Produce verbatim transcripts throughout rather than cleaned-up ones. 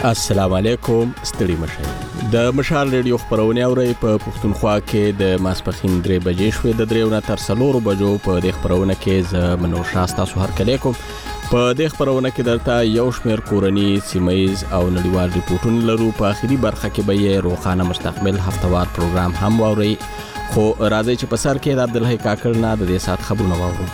السلام علیکم ستړي مشه د مشال ریډیو خبرونه اوري په پښتونخوا کې د ماسپخین درې بجې شوې د دریو نه تر څلورو بجو په د خبرونه کې ز منور شاستا سو هر کله کوم په د خبرونه کې درته یو شمېر کورنی سیمایز او نړیوال ریپورتونه لرو په اخیری برخه کې به یې روخانه مستقبل هفتوار پروګرام هم ووري خو راځي چې په سر کې د عبدالحی کاکړ نه د دې سات خبرونه وورو.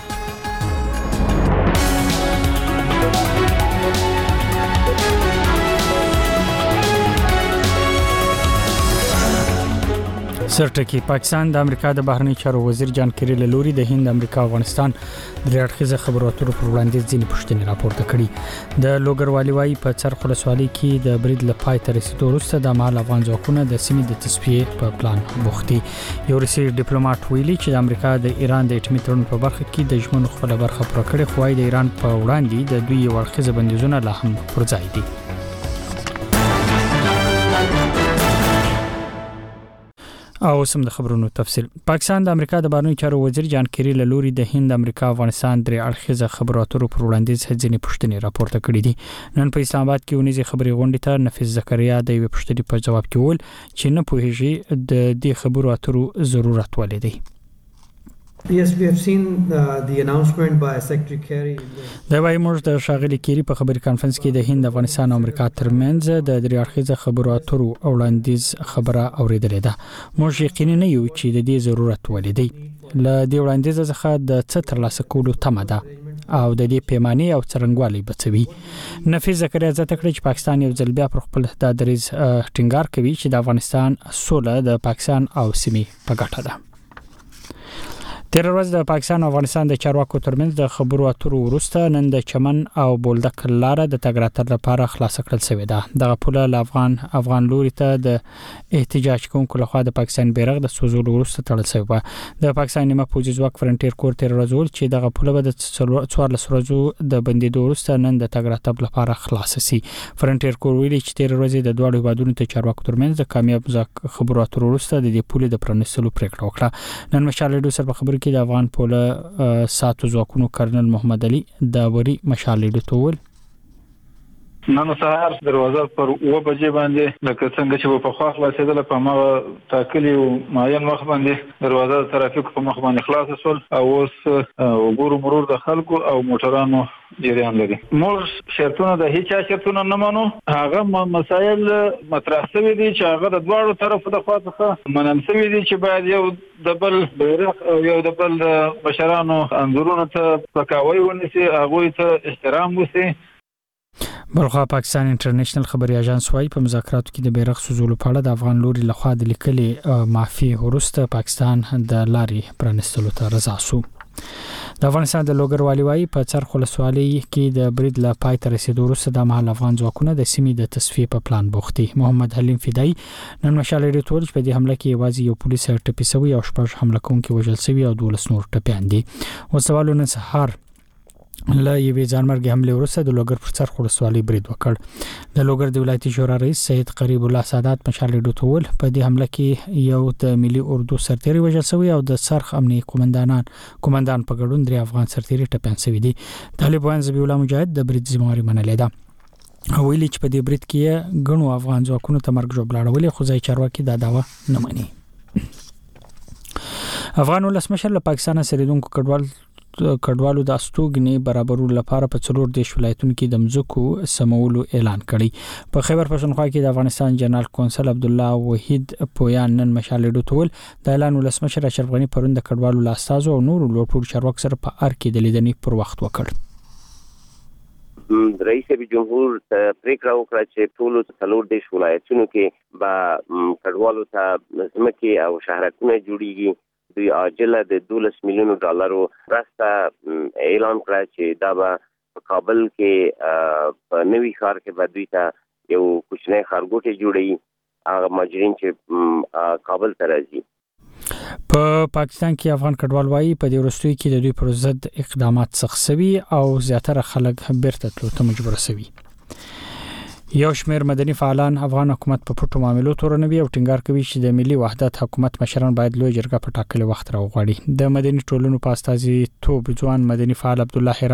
سرټکی پاکستان د امریکا د بهرنی چارو وزیر جان کری له لوري د هند امریکا افغانستان د اړخیزه خبرو اترو پر وړاندې ځینې پوښتنې راپورته کړي. د لوګروالي وايي په څرخ ولسوالۍ کې د برید لپای تر رسیدو وروسته د مال افغان ځواکونه د سیمې د تصفیې په پلان بوختي. یو روسي ډیپلوماټ ویلي چې د امریکا د ایران د اټومي تړون په برخه کې د ژمنو خپل برخه پوره کړې، خو د ایران په وړاندې د دوی ورخیزه بندیزونه لا هم پر ځای دي. او سم د خبرونو تفصیل. پاکستان د امریکا د بهرنی چارو وزیر جان کری له لوري د هند امریکا افغانستان درې اړخیزه خبرو اترو پر وړاندې ځینې پوښتنې راپورته کړې دي. نن په اسلام آباد کې ونیزي خبري غونډې ته نفیس زکریا د یو پوښتنې په جواب کې ول چې نه پوهیږي د دې خبرو اترو ضرورت ولې دی. Yes, we have seen uh, the announcement by Secretary Kerry. دا وايي موږ د شاغلي کیری په خبري کانفرنس کې د هند افغانستان او امریکا ترمنځ د درې اړخیزه خبرو اترو وړاندیز خبره اوریدلې ده. موږ یقیني نه یو چې د دې ضرورت ولې دی. ل دې وړاندیز څخه د څه ترلاسه کولو تمه ده او د دې پیمانه او څرنګوالي بچوي. نفیس زکریا ځکه کړی چې پاکستان یو ځل بیا پر خپل د دریز ټینګار کوي چې د افغانستان سوله د پاکستان او سیمې په ګټه ده. تیر ورځ د پاکستان او افغانستان د چارواکو ترمنځ د خبرو اترو وروسته نن د چمن او بولدک لاره د تګ راتګ لپاره خلاص کړل شوې ده. دغه پوله ل افغان افغان لوري ته د احتجاج کوونکو لخوا د پاکستان بیرغ د سوزولو وروسته تړل شوی و. د پاکستان نیمه پوځي ځواک فرنټیر کور تیر ورځ ول چې دغه پوله به د څوارلس ورځو د بندیدو وروسته نن د تګ راتګ لپاره خلاص شي. فرنټیر کور ویلي چې تیر ورځ د دوه هیوادونو ته چارواکو ترمنځ د کامیاب خبرو اترو وروسته د دې پولې د پرانیستلو پریکړه وکړه. نن مشال ډو سر په خبر کې د افغان پوله ساتو ځواکونو کرنل محمد علي دا وری مشال ډو تول نن سهار دروازه پر و بجې باندې لکه څنګه چې په خوا خلاصېدل په ما تاکلی او معین وخت باندې دروازه د ترافیک په مخ باندې خلاص شول او اوس وګورو مرور د خلکو او موټرانو جریان لري. موږ شرطونه د هیڅ شرطونه نه مانو. هغه مسایل مطرح شوي دي چې هغه د دواړو طرفو د خوا څخه منل شوي دي چې باید یو د بل بیرغ او یو د بل بشرانو انځورونو ته پکاوی ونیسي، هغوی ته احترام وشي. برخه پاکستان انټرنیشنل خبري اژانس وايي په مذاکراتو کې د بیرغ سوزولو په اړه د افغان لوري لخوا د لیکلي معافي وروسته پاکستان د لارې پرانستلو ته رضا شو. د افغانستان د لوګروالي وايي په څرخ ولسوالۍ کې د برید له پای ته رسیدو وروسته د مهال افغان ځواکونه د سیمې د تصفیې په پلان بوختي. محمد حلیم فدایي نن مشال ډو تول چې په دې حمله کې یوازې یو پولیس ټپي شوی او شپږ حمله کوونکي وژل شوي او دولس نور ټپيان دي. وسوالو نن سهار له یوې ځانمرګي حمله وروسته د لوګر پر څرخ ولسوالۍ برید وکړ. د لوګر د ولایتي شورا رئیس سید قریب الله سادات مشال ډو تول په دې حمله کې یو د ملي اردو سرتیری وژل شوی او د څرخ امنیي قومندانان قومندان په ګډون درې افغان سرتیری ټپيان شوی دي. طالبان ذبیح الله مجاهد د برید ذمہواری منلې ده. ویلي چې په دې برید کې غنو افغان ځواکونو ته مرګ جوړلاړولې، خو ځای چارواکي دا داوا نه مني. افغان ولسمشر له پاکستان سره دونکو کډوال کډوالو د استوګنې برابرولو لپاره په څلور دیش ولایتونو کې د مځکو سمولو اعلان کړی. په خیبر پښتونخوا کې د افغانستان جنرال کونسل عبد الله وحید پویان نن مشال ډو تول د اعلان ولسمشر اشرف غنی پرون د کډوالو لاستازو او نور لوټور چارواکو سره په ار کې د لیدنې پر وخت وکړ. رئیس جمهور پریکړه وکړه چې ټول څلور دیش ولایتونو کې به کډوالو ته ځمکې او شهرکونه جوړیږي. دوی عاجله د دولس میلیونو ډالرو راسته اعلان کړ چې دا به په کابل کې په نوي ښار کې به دوی ته یو کوچنی ښارګوټی جوړوي، هغه مهاجرین چې کابل ته راځي. په پاکستان کې افغان کډوال وايي په دې وروستیو کې د دوی پر ضد اقدامات سخت شوي او زیاتره خلک بیرته تلو ته مجبور شوي. یو شمېر مدني فعالان افغان حکومت په پټو معاملو تورنوي او ټینګار کوي چې د ملي وحدت حکومت مشران باید لوی جرګه په ټاکلي وخت راوغواړي. د مدني ټولنو په استازي توب ځوان مدني فعال عبد الله حیران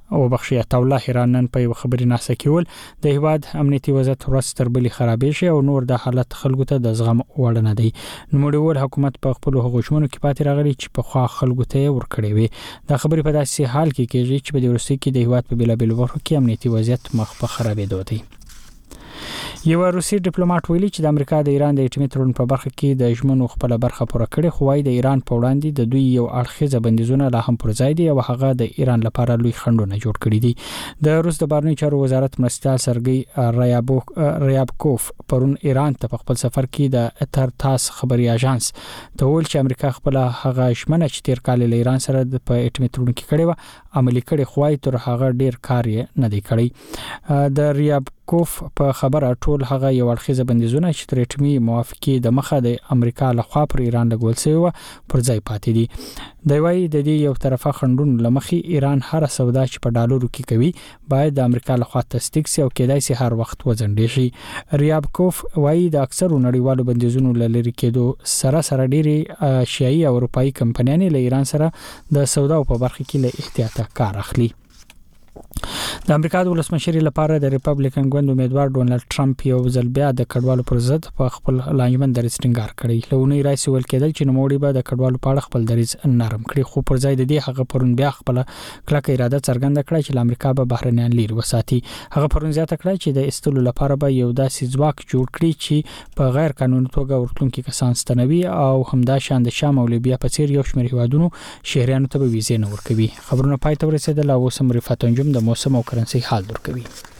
او بخشي عطاءالله ایران نن په خبري ناسه کېول د هیواد امنیتي وضعیت ورځ تر بلې خرابې شي او نور د حالت خلکو ته د زغم وړ نه دی. نوموړي حکومت په خپل حکومتونو کې پاتې راغلي چې په خوا خلکو ته ورکړي وي. دا خبري په داسې حال کې کېږي چې په دې ورسې کې د هیواد په بلابل برخو کې امنیتي وضعیت مخ په خرابېدو دی. یو روسي ډیپلوماټ ویلي چې د امریکا د ایران د اټومي تړون په برخه کې د ژمنو خپل برخه پوره کړې، خو وايي د ایران په وړاندې د دوی یو اړخیزه بندیزونه لا هم پر ځای دي او هغه د ایران لپاره لوی خنډونه جوړ کړي دي. د روس د بهرنیو چارو وزارت مرستیال سرګي ریابکوف پرون ایران ته په خپل سفر کې د اترتاس خبري اژانس ته ویل چې امریکا خپل هغه ژمنه چې تیر کال له ایران سره په اټومي تړون کې کړې و عملي کړې، خو وايي تر هغه ډیر کار یې نه دی کړی. د ریابکوف په خبره ټول هغه یو اړخیزه بندیزونه چې تر اټومي موافقې د مخه د امریکا لخوا پر ایران لګول شوی و پر ځای پاتې دي. د وایي د دې یو طرفه خنډونو لمخې ایران هر سودا چې په ډالرو کې کوي باید د امریکا لخوا تصدیق شي او کېدای شي هر وخت وځنډي شي. ریابکوف وایي د اکثرو نړیوالو بندیزونو لری کېدو سره سره ډېری شیعي او اروپאי کمپنیانې له ایران سره د سودا په برخه کې له احتیاطه کار اخلي. د امریکا د ولسمشر لپاره د ریپبلیکن ګوند امیدوار ډونالد ټرمپ یو ځل بیا د کډوالو پر ضد په خپل لانجمن دریځ ټینګار کړی. لونی رئیس ول کېدل چې نوموړي به د کډوالو په اړه خپل دریځ نرم کړي، خو پر ځای د دې هغه پرون بیا خپل کلکه اراده څرګنده کړه چې امریکا به بهرنیان لري وساتي. هغه پرون زیاته کړه چې د استلو لپاره به یو داسې ځواک جوړ کړي چې په غیر قانوني توګه ورتلونکي کسان ستنوي او همدا شان د شام او لیبیا په څیر یو شمېر هیوادونو شهریانو ته به ویزې نه ورکوي. خبرونه پای ته ورسېدل او سم رفات انجم د موسم او کرنسي حال درکوي.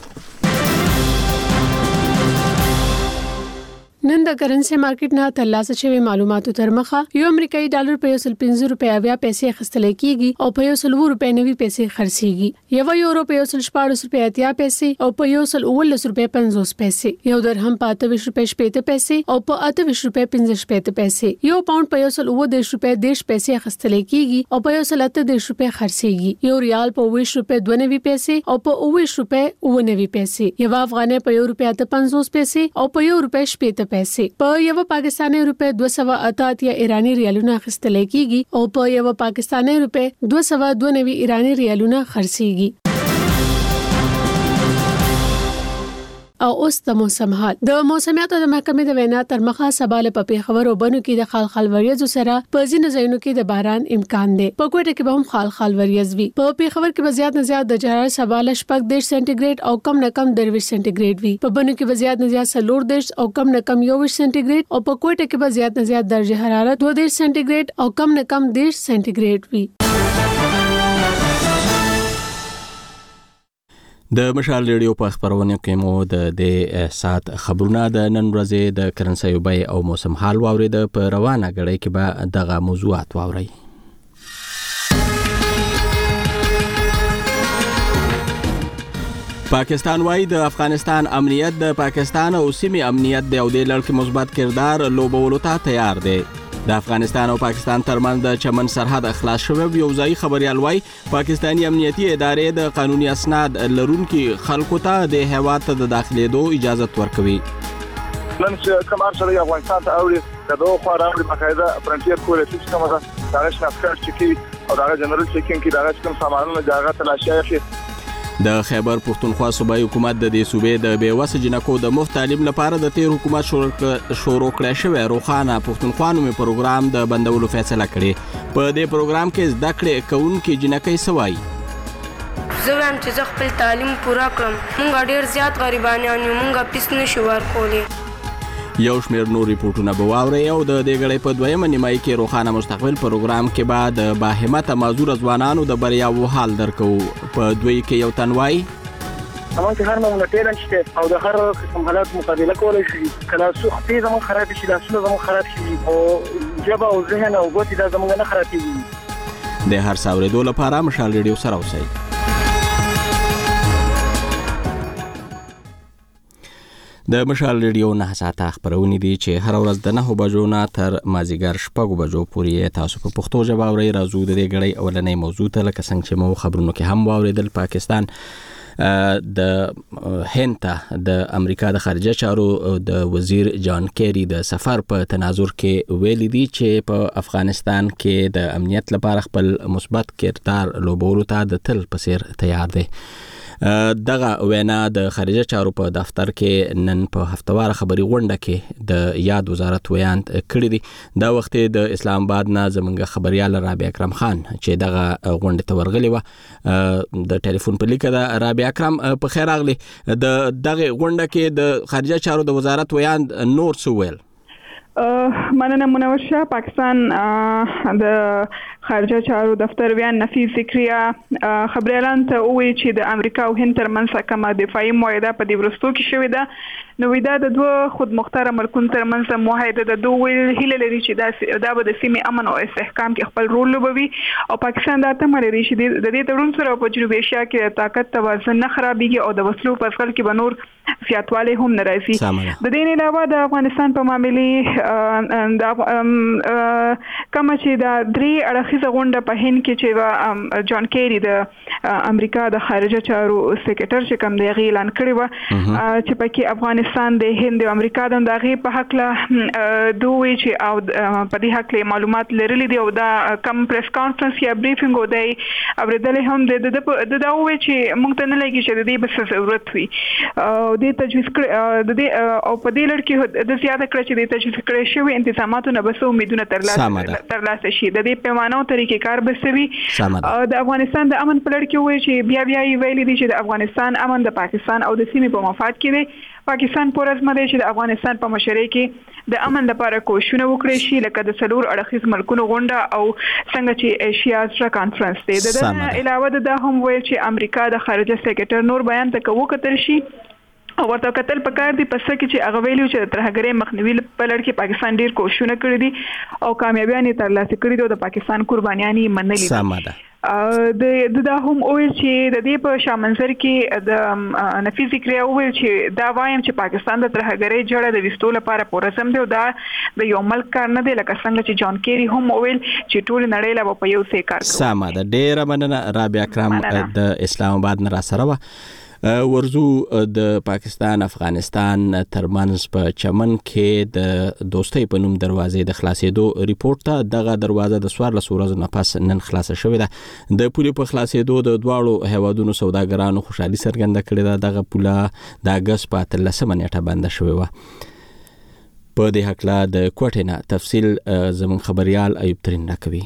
نن د کرنسي مارکیټ نه ترلاسه شوی معلوماتو تر مخه یو امریکایي ډالر په یو سل پنځه روپیا اویا پیسې اخیستل کیږي او په یو سل اوه روپیا نوي پیسې خرڅيږي. یو یورو په یو سل شپږ روپیا اتیا پیسې او په یو سل اوولس روپیا پنځوس پیسې، یو درهم په اته ویشت روپیا شپږ پیسې او په اته ویشت روپیا پنځه شپږ پیسې، یو پاوند په یو سل اوه دیرش روپیا دیرش پیسې اخیستل کیږي او په یو سل اته دیرش روپیا خرڅيږي. یو ریال په اوه ویشت روپیا دوه نوي پیسې او په اوه ویشت روپیا اوه نوي پیسې، یو افغانۍ په یو روپیا ته پنځوس پیسې او په یو روپیا شپږ پیسې، په یو پاکستاني روپے دوه سوه اته اتیا ایرانی ریالونه اخیستل کیږي او په یو پاکستاني روپے دوه سوه دوه نوي ایرانی ریالونه خرڅيږي. او اوس د موسم حال. د موسمیاتو د محکمې د وینا تر مخه سباله په پیښور او بنو کې د خال خال وریځو سره په ځینو ځایونو کې د باران امکان دی. په کوټه کې به هم خال خال وریځ وي. په پیښور کې به زیات نه زیات د حرارت سباله شپږ دیرش سانتیګریډ او کم نه کم درویش سانتیګریډ وي. په بنو کې به زیات نه زیات څلور دیرش او کم نه کم یو ویشت سانتیګریډ او په کوټه کې به زیات نه زیات درجه حرارت دوه دیرش سانتیګریډ او کم نه کم دیرش سانتیګریډ وي. د مشال ریډیو په خبرونه کې مو د دې سات خبرونه د نن ورځې د کرنسي بیه او موسم حال واورید. په روانه غړي کې به دغه موضوعات واوري. پاکستان وايي د افغانستان امنیت د پاکستان او سیمې امنیت د یو د لړ مثبت کردار لوبولو ته تیار دی. د افغانستان او پاکستان ترمنځ د چمن سرحد اخلاص شوی یو ځای خبريال وايي پاکستاني امنیتي ادارې د قانوني اسناد لرونکو خلکو ته د هیواد ته د داخليدو اجازه ورکوي. نن چې کوم ارشد افغانستان ته اوري دغه خو راوړي باقاعده فرنټیر کولې چې کومه ده دا شناخت چې کی او دا جنرال چیکینګ کی دا کوم سامانونه دغه تلاشي شي. د خیبر پختونخوا صوبایي حکومت د دې صوبې د بیوسه جنکو د مفت تعلیم لپاره د تیر حکومت شروع کړی شوی روخانه پختونخوا نومي پروګرام د بندولو فیصله کړې. په دې پروګرام کې زده کړې کوونکې جنکې سوای زه هم چې زه خپل تعلیم پوره کړم. مونږ ډېر زیات غریبانان یو، مونږ پیس نشو ورکولی. یو شمېر نور ریپورتونه به واورئ او د دې غړي په دویمه نیمایي کې روخانه مستقبل پروګرام کې به د باهمته معذور ځوانانو د بریاو حال درکو. په دوی کې یو تنوای زمون چې هر موږ ټیلنټ شته او د هر قسم حالات مقابله کولای شي. کله سختي زمون خراب شي، لاسونه زمون خراب شي او جبه او ذهن او ګوتې دا زمون نه خرابېږي. د هر څاورېدو لپاره مشال ریډیو سره اوسئ. د مشال ریډیو نه ساته خبرونه دي چې هر ورځ د نه بجو نه تر مازیګر شپږ بجو پورې تاسو په پښتو ژبه اورئ. راځو د دې غړي اولنې موضوع ته لکه څنګه چې مو خبرونه کې هم واوریدل. پاکستان د هند ته د امریکا د خارجه چارو د وزیر جان کیری د سفر په تناظر کې ویل دي چې په افغانستان کې د امنیت لپاره خپل مثبت کردار لوبولو ته د تل په څیر تیار دی. دغه وینا د خارجه چارو په دفتر کې نن په هفتوار خبري غونډه کې د یاد وزارت ویان کړی دی. دا وخت د اسلام آباد نه زمونږ خبريال رابعه اکرم خان چې دغه غونډه ته ورغلی و د ټلیفون په لیکه د رابعه اکرم په خیر راغلی. د دغه غونډه کې د خارجه چارو د وزارت ویان نور څه ویل؟ مننه منور شاه. پاکستان د خارجه چارو دفتر ویان نفیس ذکریا خبر اعلان ته وی چې د امریکا او هند ترمنځ کومه دفاعي معاهده په دې ورستو کې شوې ده. نو دا د دوه خود مختار ملکونو ترمنځ معاهده د دوه هیله لري چې دا به د سیمې امن او استحکام کې خپل رول لوبوي او پاکستان دا ته مری شي د دې تړون سره په جنوبي ایشیا کې طاقت توازن نه خرابېږي او د وسلو په ځل کې به نور زیاتوالی هم نه راځي. د دې نه علاوه د افغانستان په معاملې د کوم چې د درې اړخیزه غونډه په هند کې چې جان کیری د امریکا د خارجه چارو سیکریټر چې کوم دی اعلان کړی و چې پکې افغانستان د هند او امریکا د دغه په حق له دوی چې او په دې حق له معلومات لرلې دي او دا کم پریس کانفرنس یا بریفینګ او دی اوریدل هم د د دا وی چې موږ ته نه لګي چې د دې بس ضرورت وي او د تجویز کړ د دې او په دې لړ کې د زیاته کړ چې د تجویز کړی شوی انتظاماتو نه بس امیدونه ترلاسه ترلاسه شي. د دې پیمانو طریقې کار بسوي د افغانستان د امن په لړ کې وی چې بیا بیا ویلي دي چې د افغانستان امن د پاکستان او د سیمې په مفاد کې دی. پاکستان پورزمه دی چې د افغانستان په مشرۍ کې د امن لپاره کوښښونه وکړي شي لکه د څلور اړخیز ملکونو غونډه او څنګه چې ایشیا سره کانفرنس دی. د دې علاوه د دا هم ویل چې امریکا د خارجه سیکریټر نور بیان ته وکتل شي او ورته کتل پکار دی پس کې چې هغه ویلو چې ترهګرۍ مخنیوي په لړ کې پاکستان ډیر کوښښونه کړی دي او کامیابیان ترلاسه کړي دي او د پاکستان قربانیان یې منلې سمه ده. د دا هم ویل چې د دې په شامنځر کې د نفیس ذکریا ویل چې دا وایم چې پاکستان د ترهګرۍ جوړه د وستو لپاره پورسم دی او دا د یو ملک کار نه دی لکه څنګه چې جان کیری هم ویل چې ټول نړۍ لا په یو څه کار کوي. سمه ده. ډیره مننه رابعه اکرم د اسلام آباد نه را سره و. ورزو د پاکستان افغانستان ترمنځ په چمن کې د دوستۍ په نوم دروازې د خلاصېدو ریپورت ته دغه دروازه د څوارلس ورځو نه پس نن خلاصه شوې ده. د پولې په خلاصېدو د دواړو هیوادونو سوداګرانو خوشحالي څرګنده کړې ده. دغه پوله د اګست په اتلسمه نیټه بنده شوې وه. په دې هکله د کوټې نه تفصیل زموږ خبريال ایوب ترین راکوي.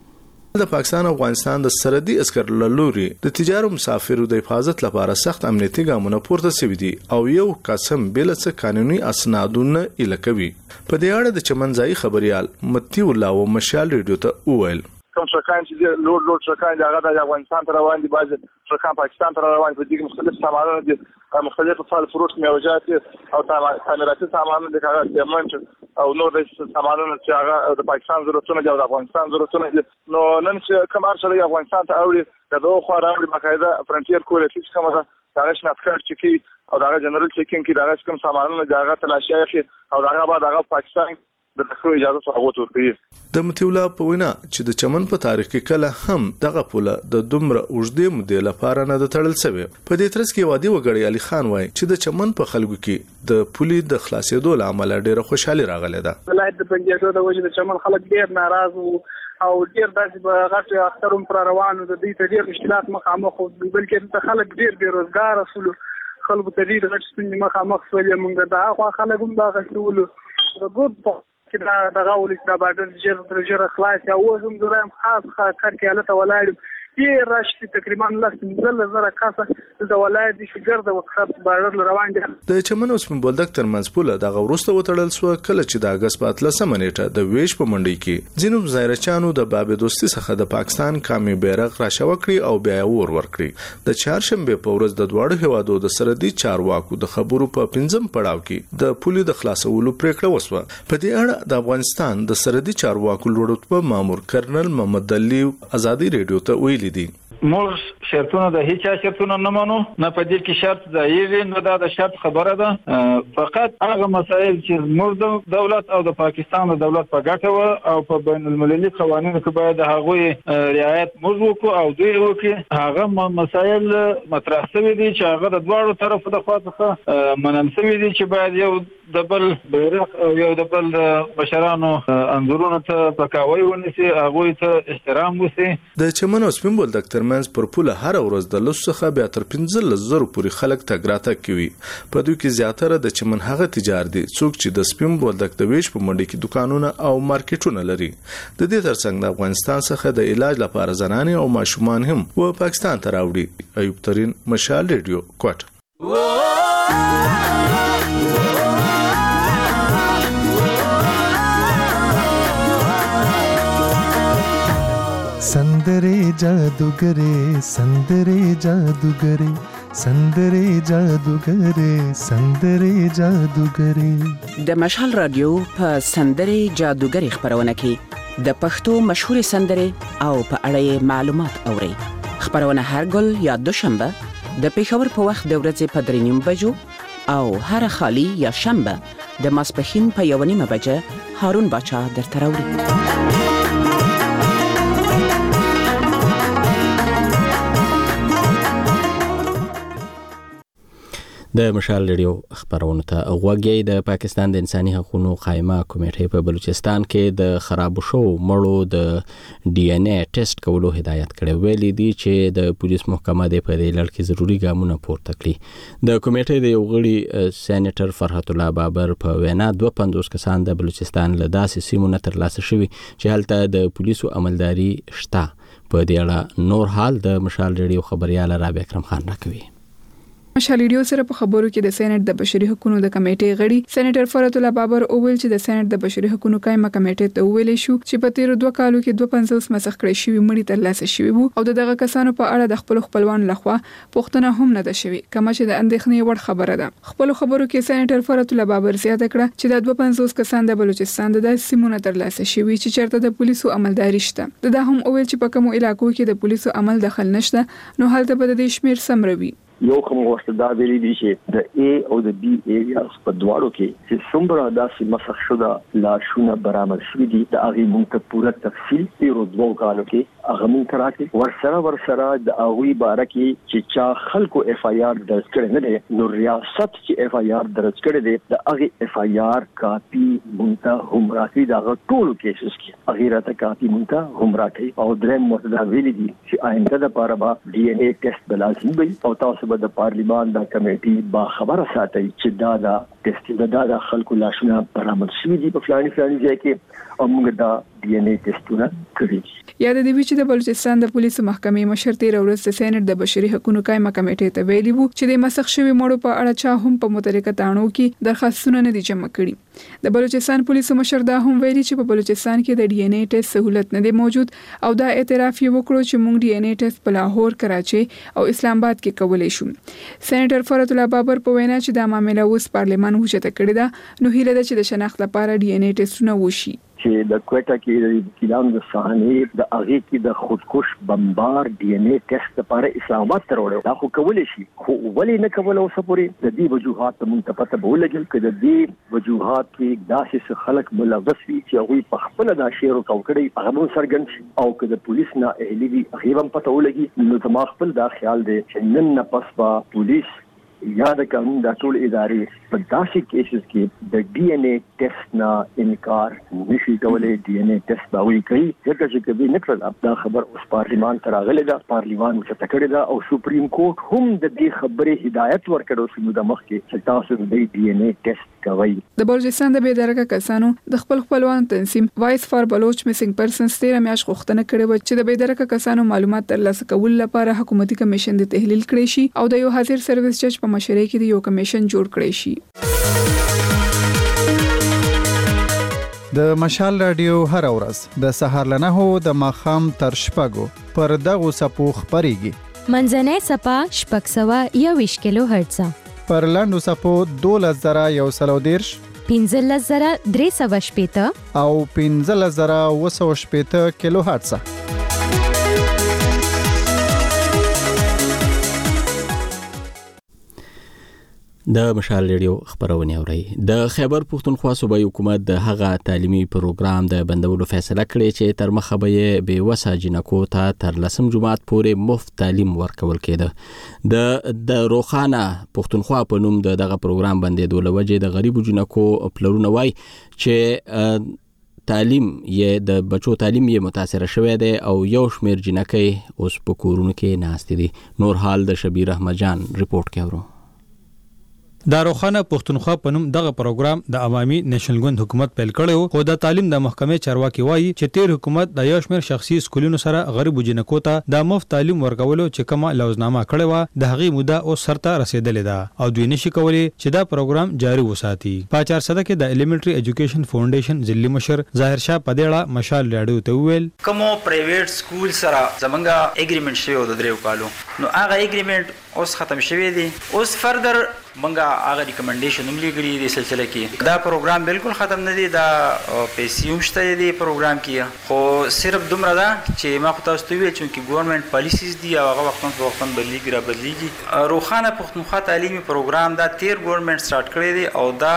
د پاکستان او افغانستان د سرحدي عسكر لوري د تجارو مسافرو د حفاظت لپاره سخت امنیتي ګامونه پورته شوي دي او یو قسم بل څه قانوني اسنادونه الکوي. په دې اړه د چمنځای خبريال متي الله او مشال ریډیو ته وویل کوم شکایت چې لوړ لوړ شکایت هغه د افغانستان تر روان دي بعض شکایت پاکستان تر روان دي د مختلف سامانونو دي مختلف فعال فروټ میوجات او تعمیراتي سامانونه د هغه سیمنټ او نور د سامانونو چې هغه د پاکستان ضرورتونه دي او د افغانستان ضرورتونه دي. نو نن چې کوم ارشد افغانستان ته اوري د دوه خو راوړي باقاعده فرنټیر کولټیز کومه ده هغه شناخت چکی او هغه جنرال چیکینګ کې هغه کوم سامانونه د هغه تلاشي اخی او هغه بعد هغه پاکستان د تخرو اجازه ثابت ورکړي. د متیولا په وینا چې د چمن په تاریخ کې کله هم دغه پوله د دومره اوږدې مودې لپاره نه د تړل شوی. په دې ترڅ کې وادي وګړي علي خان وایي چې د چمن په خلکو کې د پولې د خلاصېدو لامل ډېره خوشحالي راغله ده. ولایت د بنګیټو د وجه د چمن خلک ډېر ناراض او ډېر داسې به غټ اخترون پر روانو د دې ته ډېر مشکلات مخامخ او بلکې د خلک ډېر بیروزګار اصول خلکو ته ډېر غټ ستونزې مخامخ شولې. موږ دا خو خلک هم دا غوښتل د ګوت چې دا دغه ولې دا باندې جره تر جره خلاص او زم درام خاص کار کې حالت ولاړ ډیر راشي تقریبا لس زره کاسه د ولایت د شګر د وخت بارر روان دي. د چمن اوس په بولدک ترمنځ پوله دغه ورسته وتړل سو کله چې د اگست په اتلسمه نیټه د ویش په منډي کې ځینو مظاهرچانو د باب دوستي څخه د پاکستان قومي بیرغ راشو کړی او بیا ور ور کړی. د چهارشنبه په ورځ د دواړو هوادو د سرحدي چارواکو د خبرو په پنځم پړاو کې د پولې د خلاصولو پریکړه وسوه. په دې اړه د افغانستان د سرحدي چارواکو لوړ رتبه مامور کرنل محمد علي ازادي ریډیو ته ویلي دي موږ شرطونه د هیڅ شرطونه نه منو، نه په دې کې شرط ځایږي، نه دا د شرط خبره ده. فقط هغه مسایل چې موږ د دولت او د پاکستان د دولت په ګټه و او په بین المللي قوانینو کې باید د هغوی رعایت موږ وکړو او دوی وکړي. هغه مسایل مطرح شوي دي چې هغه د دواړو طرفو د خوا څخه منل شوي دي چې باید یو د بل بیرغ او یو د بل بشرانو انځورونو ته پکاوی ونیسي، هغوی ته احترام وشي. د چمن او سپین بولدک ترمنځ پر پوله هر ورځ د لس څخه بیا تر پنځلس زره پورې خلک تګ راتګ کوي. په دوی کې زیاتره د چمن هغه تجار دي څوک چې د سپین بولدک د ویش په منډي کې دکانونه او مارکیټونه لري. د دې ترڅنګ د افغانستان څخه د علاج لپاره زنانې او ماشومان هم و پاکستان ته راوړي. ایوب ترين، مشال ریډیو، کوټ. संदरे जादूगरे संदरे जादूगरे संदरे जादूगरे संदरे जादूगरे. د مشال رادیو په سندره جادوګری خبرونه کې د پښتو مشهور سندره او په اړه معلومات اورئ. خبرونه هر ګل یا دوشنبه د پیښور په وخت د ورځې په درې نیم بجو او هر خالی یا شنبه د ماسپښین په یو نیمه بجه هارون باچا درته راوړي. د مشال ریډیو خبرونه ته غوږی. د پاکستان د انساني حقوقو قائمه کمیټې په بلوچستان کې د خراب شو مړو د ډي ان اے ټیسټ کولو هدایت کړی. ویلي دی چې د پولیس محکمه د په دې لړ کې ضروري ګامونه پورته کړي. د کمیټې د یو غړي سېنیټر فرحت الله بابر په وینا دوه پنځوس کسان د بلوچستان له داسې سیمو نه ترلاسه شوي چې هلته د پولیسو عملداري شته. په دې اړه نور حال د مشال ریډیو خبريال رابع اکرم خان راکوي. مشال ریډیو سره په خبرو کې د سېنات د بشري حقوقو د کمیټې غړي سېنیټر فرحت الله بابر اوویل چې د سېنات د بشري حقوقو قائمه کمیټې ته ویل شو چې په تیر دوه کالو کې دوه پنځوس مسخ کړی شوی مړي ترلاسه شوی وو او دغه کسانو په اړه د خپل خپلوان لخوا پوښتنه هم نه ده شوی، کما چې د اندېښنې وړ خبره ده. خپل خبرو کې سېنیټر فرحت الله بابر زیاته کړه چې د دوه پنځوس کسان د بلوچستان د سیمونو ترلاسه شوی چې چرته د پولیسو عملداري شته. دا هم اوویل چې په کومو علاقو کې د پولیسو عمل دخل نشته نو هلته به د شمیر سمروي. یو کوم وخت دا ویلي دي چې د A او د B ایریاز په دواړو کې چې څومره داسې مسخ شوه لاشونه برابر شوي دي د هغه مونږ ته پوره تفصیل تیرو دوه کالو کې هغه مونږ راکې ورسره ورسره د هغه باره کې چې چا خلکو اف آی آر درج کړي نه دي نو ریاست چې اف آی آر درج کړي دي د هغه اف آی آر کاپی مونږ ته هم راکې دا ټول کیسز کې هغه راته کاپی مونږ ته هم راکې او درېم مرتدا ویلي دي چې آینده لپاره به ډي ان اے ټیسټ لازم وي او تاسو د پارلیمان د کمیټې با خبره ساتي چې دا دا ټیسټ دا د خلکو لاشونه برابر شوي دي په فلاني فلاني ځای کې او موږ دا ډي ان اے ټیسټونه کړی. یاد دی چې د بلوچستان د پولیسو محکمې مشر تیر ورځ د سېنات د بشري حقوقو قائمه کمیټې ته ویلي وو چې د مسخ شوی مړو په اړه چا هم په متعلقه تاڼو کې درخواستونه نه دي جمع کړي. د بلوچستان پولیسو مشر دا هم ویلي چې په بلوچستان کې د ډي ان اے ټیسټ سہولت نه دی موجود او دا اعتراف یې وکړو چې موږ ډي ان اے ټیسټ په لاهور، کراچي او اسلام آباد کې کولای شو. سېنیټر فرحت الله بابر په وینا چې دا معاملې اوس پارلیمان وجته کړی دا نو هیله ده چې د شناخت لپاره ډي ان اے ټیسټونه وشي. چې د کوټه کې د وکیلانو د صحنې د هغه کې د خودکش بمبار ډي ان اے ټیسټ لپاره اسلام آباد ته وړو دا خو کولای شي خو ولې نه کول او سپوري د دې وجوهات مونږ ته پته به ولګي چې د دې وجوهات کې داسې خلک ملوث وي چې هغه په خپل د شیر او کړي هغه مون سرګن او که د پولیس نه اهلي وي هغه هم پته ولګي نو زما خپل دا خیال دی چې نن نه پس با پولیس یا د قانون د ټول ادارې په داسې کیسز کې د ډي ان اے ټیسټ نه انکار نشي کولای. ډي ان اے ټیسټ به وی کوي ځکه چې کبي نه کړل دا خبر اوس پارلیمان ته راغلی دا پارلیمان څه تکړه دا او سپریم کورټ هم د دې خبرې هدایت ورکړو چې د مخ کې چې تاسو د ډي ان اے ټیسټ کوي. د بلوچستان د بېدرګه کسانو د خپل خپلوان تنظیم وایس فار بلوچ میسنګ پرسنز تیر میاش غوښتنه کړې و چې د بېدرګه کسانو معلومات ترلاسه کول لپاره حکومتي کمیشن د تحلیل کړي شي او د یو حاضر سرویس جج په مشرۍ کې د یو کمیشن جوړ کړی شي. د مشال رادیو هر ورځ د سهار له نهو د ماښام تر شپږو پر دغو څپو خپرېږي. منځنۍ څپه شپږ سوه یوویشت کیلو هرتزه، پر لنډو څپو دولس زره یو سل او دېرش، پنځلس زره درې سوه شپېته او پنځلس زره اوه سوه شپېته کیلو هرتزه. د مشال ریډیو خبرونه اوري. د خیبر پختونخوا صوبایي حکومت د هغه تعلیمي پروګرام د بندولو فیصله کړې چې تر مخه به به وسه جنکو ته تر لسم جمعات پورې مفت تعلیم ورکول کېده. د د روخانه پختونخوا په نوم دغه پروګرام بندیدو لوجه د غریبو جنکو پلرونه وای چې تعلیم یې د بچو تعلیم یې متاثر شوی دی او یو شمیر جنکې اوس په کورونو کې ناست دي. نور حال د شبیر احمد جان ریپورت کوي. د روخانه پختونخوا په نوم دغه پروګرام د عوامي نېشنل ګوند حکومت پیل کړو، خو د تعلیم د محکمې چارواکي وایي چې تیر حکومت د یو شمېر شخصي سکولونو سره غریبو جنکو ته د مفت تعلیم ورکولو چې کومه لوزنامه کړې و د هغې موده اوس سرته رسیدلې ده او دوی نشي کولی چې دا پروګرام جاري وساتي. په چارسده کې د الیمنټري ایجوکیشن فاونډیشن ځلي مشر ظاهر شاه پدېړه مشال راډیو ته وویل کوم پرایویټ سکول سره زمونږه اګریمنټ شوی د دریو کالو نو هغه اګریمنټ اوس ختم شوی دی. اوس فردر منګه هغه ریکمنډیشن هم لګړي دي سلسله کې دا پروګرام بالکل ختم نه دی. دا پیسې هم شته دی پروګرام کې، خو صرف دومره ده چې ما خو تاسو ته ویل چې ګورنمنت پالیسیز دی او هغه وختونه په وختونه بدلیږي را بدلیږي. روخانه پختونخوا تعلیمي پروګرام دا تیر ګورنمنت سٹارټ کړی دی او دا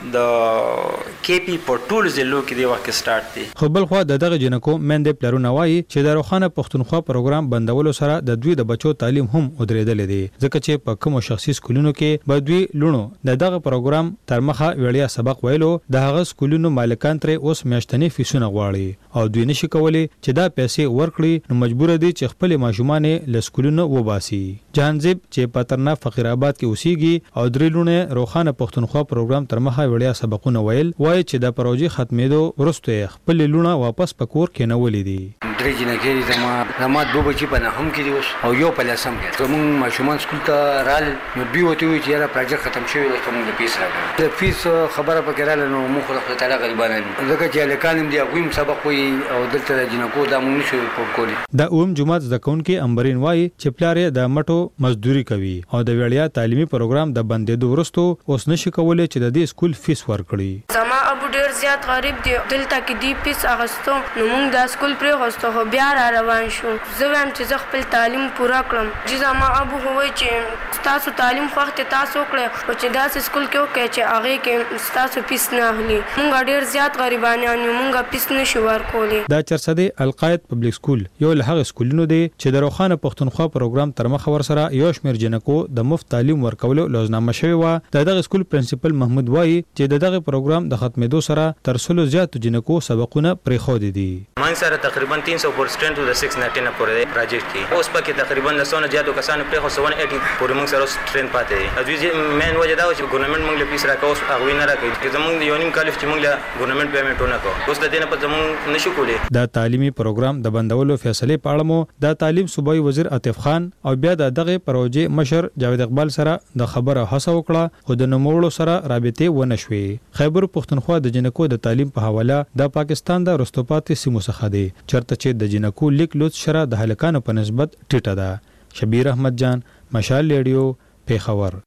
د کې پی په ټول ضلعو کې دی وخت سٹارټ دی. خو بل خو دغه جنکو مندې پلرونه وایي چې د روخانه پختونخوا پروګرام بندولو سره د دوی د بچو تعلیم هم ودرېدل دي، ځکه چې په کوم شخصي سکولونو کې دوی لونو د دغه پروګرام تر مخه وړیا سبق ویلو د هغه سکولونو مالکان تر اوس میاشتنی فیسونه غواړي او دوی نشي کولی چې دا پیسې ورکړي، نو مجبور دي چې خپل ماشومان له سکولونو وباسي. جانزب چې پترنا فقیر آباد کې اوسېږي او درې لونه روخانه پختونخوا پروګرام تر مخه وړیا سبقونه ویل وایي چې د پروژې ختمېدو وروسته خپل لونه واپس پکور کې نه ولیدي. درې جنګي زما زما دوه بچي په نه هم کې دي اوس او یو په لاسم کې زمون ماشومان سکول ته رال نو بي وته وی چې را پروژه ختم شوی او کوم د پیس راغله د پیس خبره پکې رااله نو مخ خپل تعالی غریبانه دغه چې الکانم دی کوم سبق وي او دلته د جنکو د مونږ شو په کولی. د اوم جمعات ځکون کې امبرین وای چې پلارې د مټو مزدوري کوي او د وړیا تعلیمي پروګرام د بندیدو وروسته اوس نشي کولای چې د دې سکول فیس ورکړي. زما ابو ډیر زیات غریب دی، دلته کې دی پیس اغستو نو مونږ د سکول پرې غوستو خو بیا را روان شو. زه وایم چې زه خپل تعلیم پورا کړم. چې زما ابو هوای چې تاسو تعلیم خو وخت تاسو کړو او چې دا سکول کې وکړي چې هغه کې تاسو پیس نه اخلي. مونږ ډیر زیات غریبانه یو مونږ پیس نشو ورکولې. دا چرسده القاید پبلک سکول یو له هغه سکولونو دی چې د روخانه پختونخوا پروګرام تر مخه ور سره یو شمیر جنکو د مفت تعلیم ورکولو لوزنامه شوی و. دغه سکول پرنسپل محمود وای چې دغه پروګرام د ختمېدو سره تر څلو زیات جنکو سبقونه پرې خو دي. مان سره تقریبا تین سو پرسنټ د سکس نایټین پورې پروجیکټ کې اوس پکې تقریبا لسونه زیاتو کسانو پرې خو سونه اټی پورې موږ سره ټرین پاتې دي. دوی مین وجه دا چې ګورنمنت موږ له پیس راکوس هغه نه راکړي چې زموږ یو نیم کالف چې موږ له ګورنمنت پیمنټونه کوو اوس د دې نه په زموږ نشو کولی. دا تعلیمي پروګرام د بندولو فیصله پاړه مو د تعلیم صوبایي وزیر عاطف خان او بیا د دغه پروژې مشر جاوید اقبال سره د خبره هڅه وکړه خو د نوموړو سره رابطه ونه شوې. خیبر پختونخوا د جنکو د تعلیم په حواله د پاکستان د رستوپاتې سیمو څخه دی چرته چې د جنکو لیک لوت شره د هلکانو په نسبت ټیټه ده. شبیر احمد جان مشال ریډیو پیښور.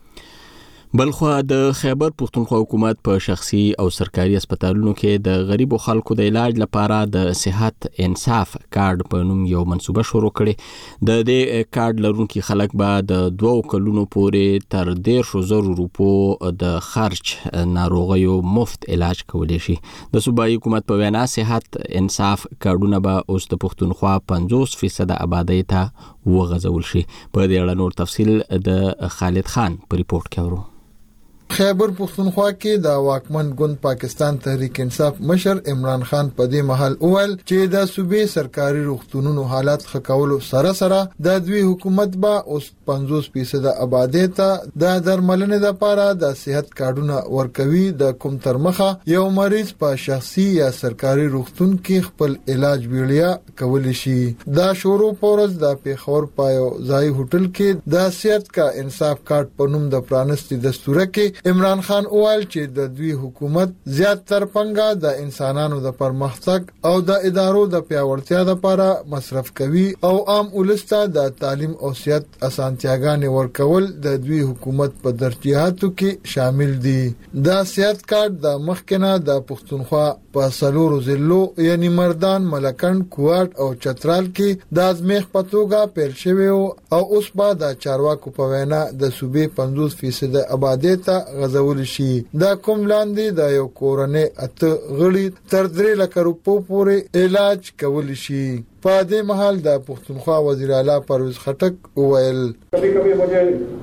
بلخو د خیبر پختونخوا حکومت په شخصي او سرکاري هسپتالونو کې د غریبو خلکو د علاج لپاره د صحت انصاف کارت په نوم یو منصوبه شروع کړي. د دې کارت لرونکي خلک به د دوه کلونو پورې تر ډیر شو زرو روپو د خرچ ناروغیو مفت علاج کولی شي. د صوبایي حکومت په وینا صحت انصاف کارتونه به اوس د پختونخوا پنځوس فیصد آبادی ته وغځول شي. په دې اړه نور تفصیل د خالد خان په ریپورت کې اورو. خیبر پختونخوا کې د واکمن ګوند پاکستان تحریک انصاف مشر عمران خان په دې محل اول چې د صوبې سرکاري روغتونونو حالات خکولو سره سره د دوی حکومت با اوس پنځوس فیصد آبادی ته د درملنې لپاره د صحت کارتونه ورکوي. د کوم تر مخه یو مریض په شخصي یا سرکاري روغتون کې خپل علاج ویړیا کولی شي. دا شروع پورز د پیښور په یو ځای هوټل کې د صحت کا انصاف کارت په نوم د پرانستي دستور کې کې عمران خان وویل چې د دوی حکومت زیات تر پنګه د انسانانو د پرمختګ او د ادارو د پیاوړتیا لپاره مصرف کوي او عام ولسته د تعلیم او صحت اسانتیاګانې ورکول د دوی حکومت په ترجیحاتو کې شامل دي. دا صحت کارت د مخکنه د پښتونخوا په سلورو ضلعو یعنی مردان، ملکند، کوټ او چترال کې د ازمیخ په توګه پیل شوی او اوس به د چارواکو په وینا د صوبې پنځوس فیصد آبادی ته غځول شي. دا کوم لاندې د یو کورنۍ اته غړي تر درې لک روپو پورې علاج کول شي. په دې مهال د پښتونخوا وزیر اعلی پرویز خټک وویل کبھی کبھی مجھے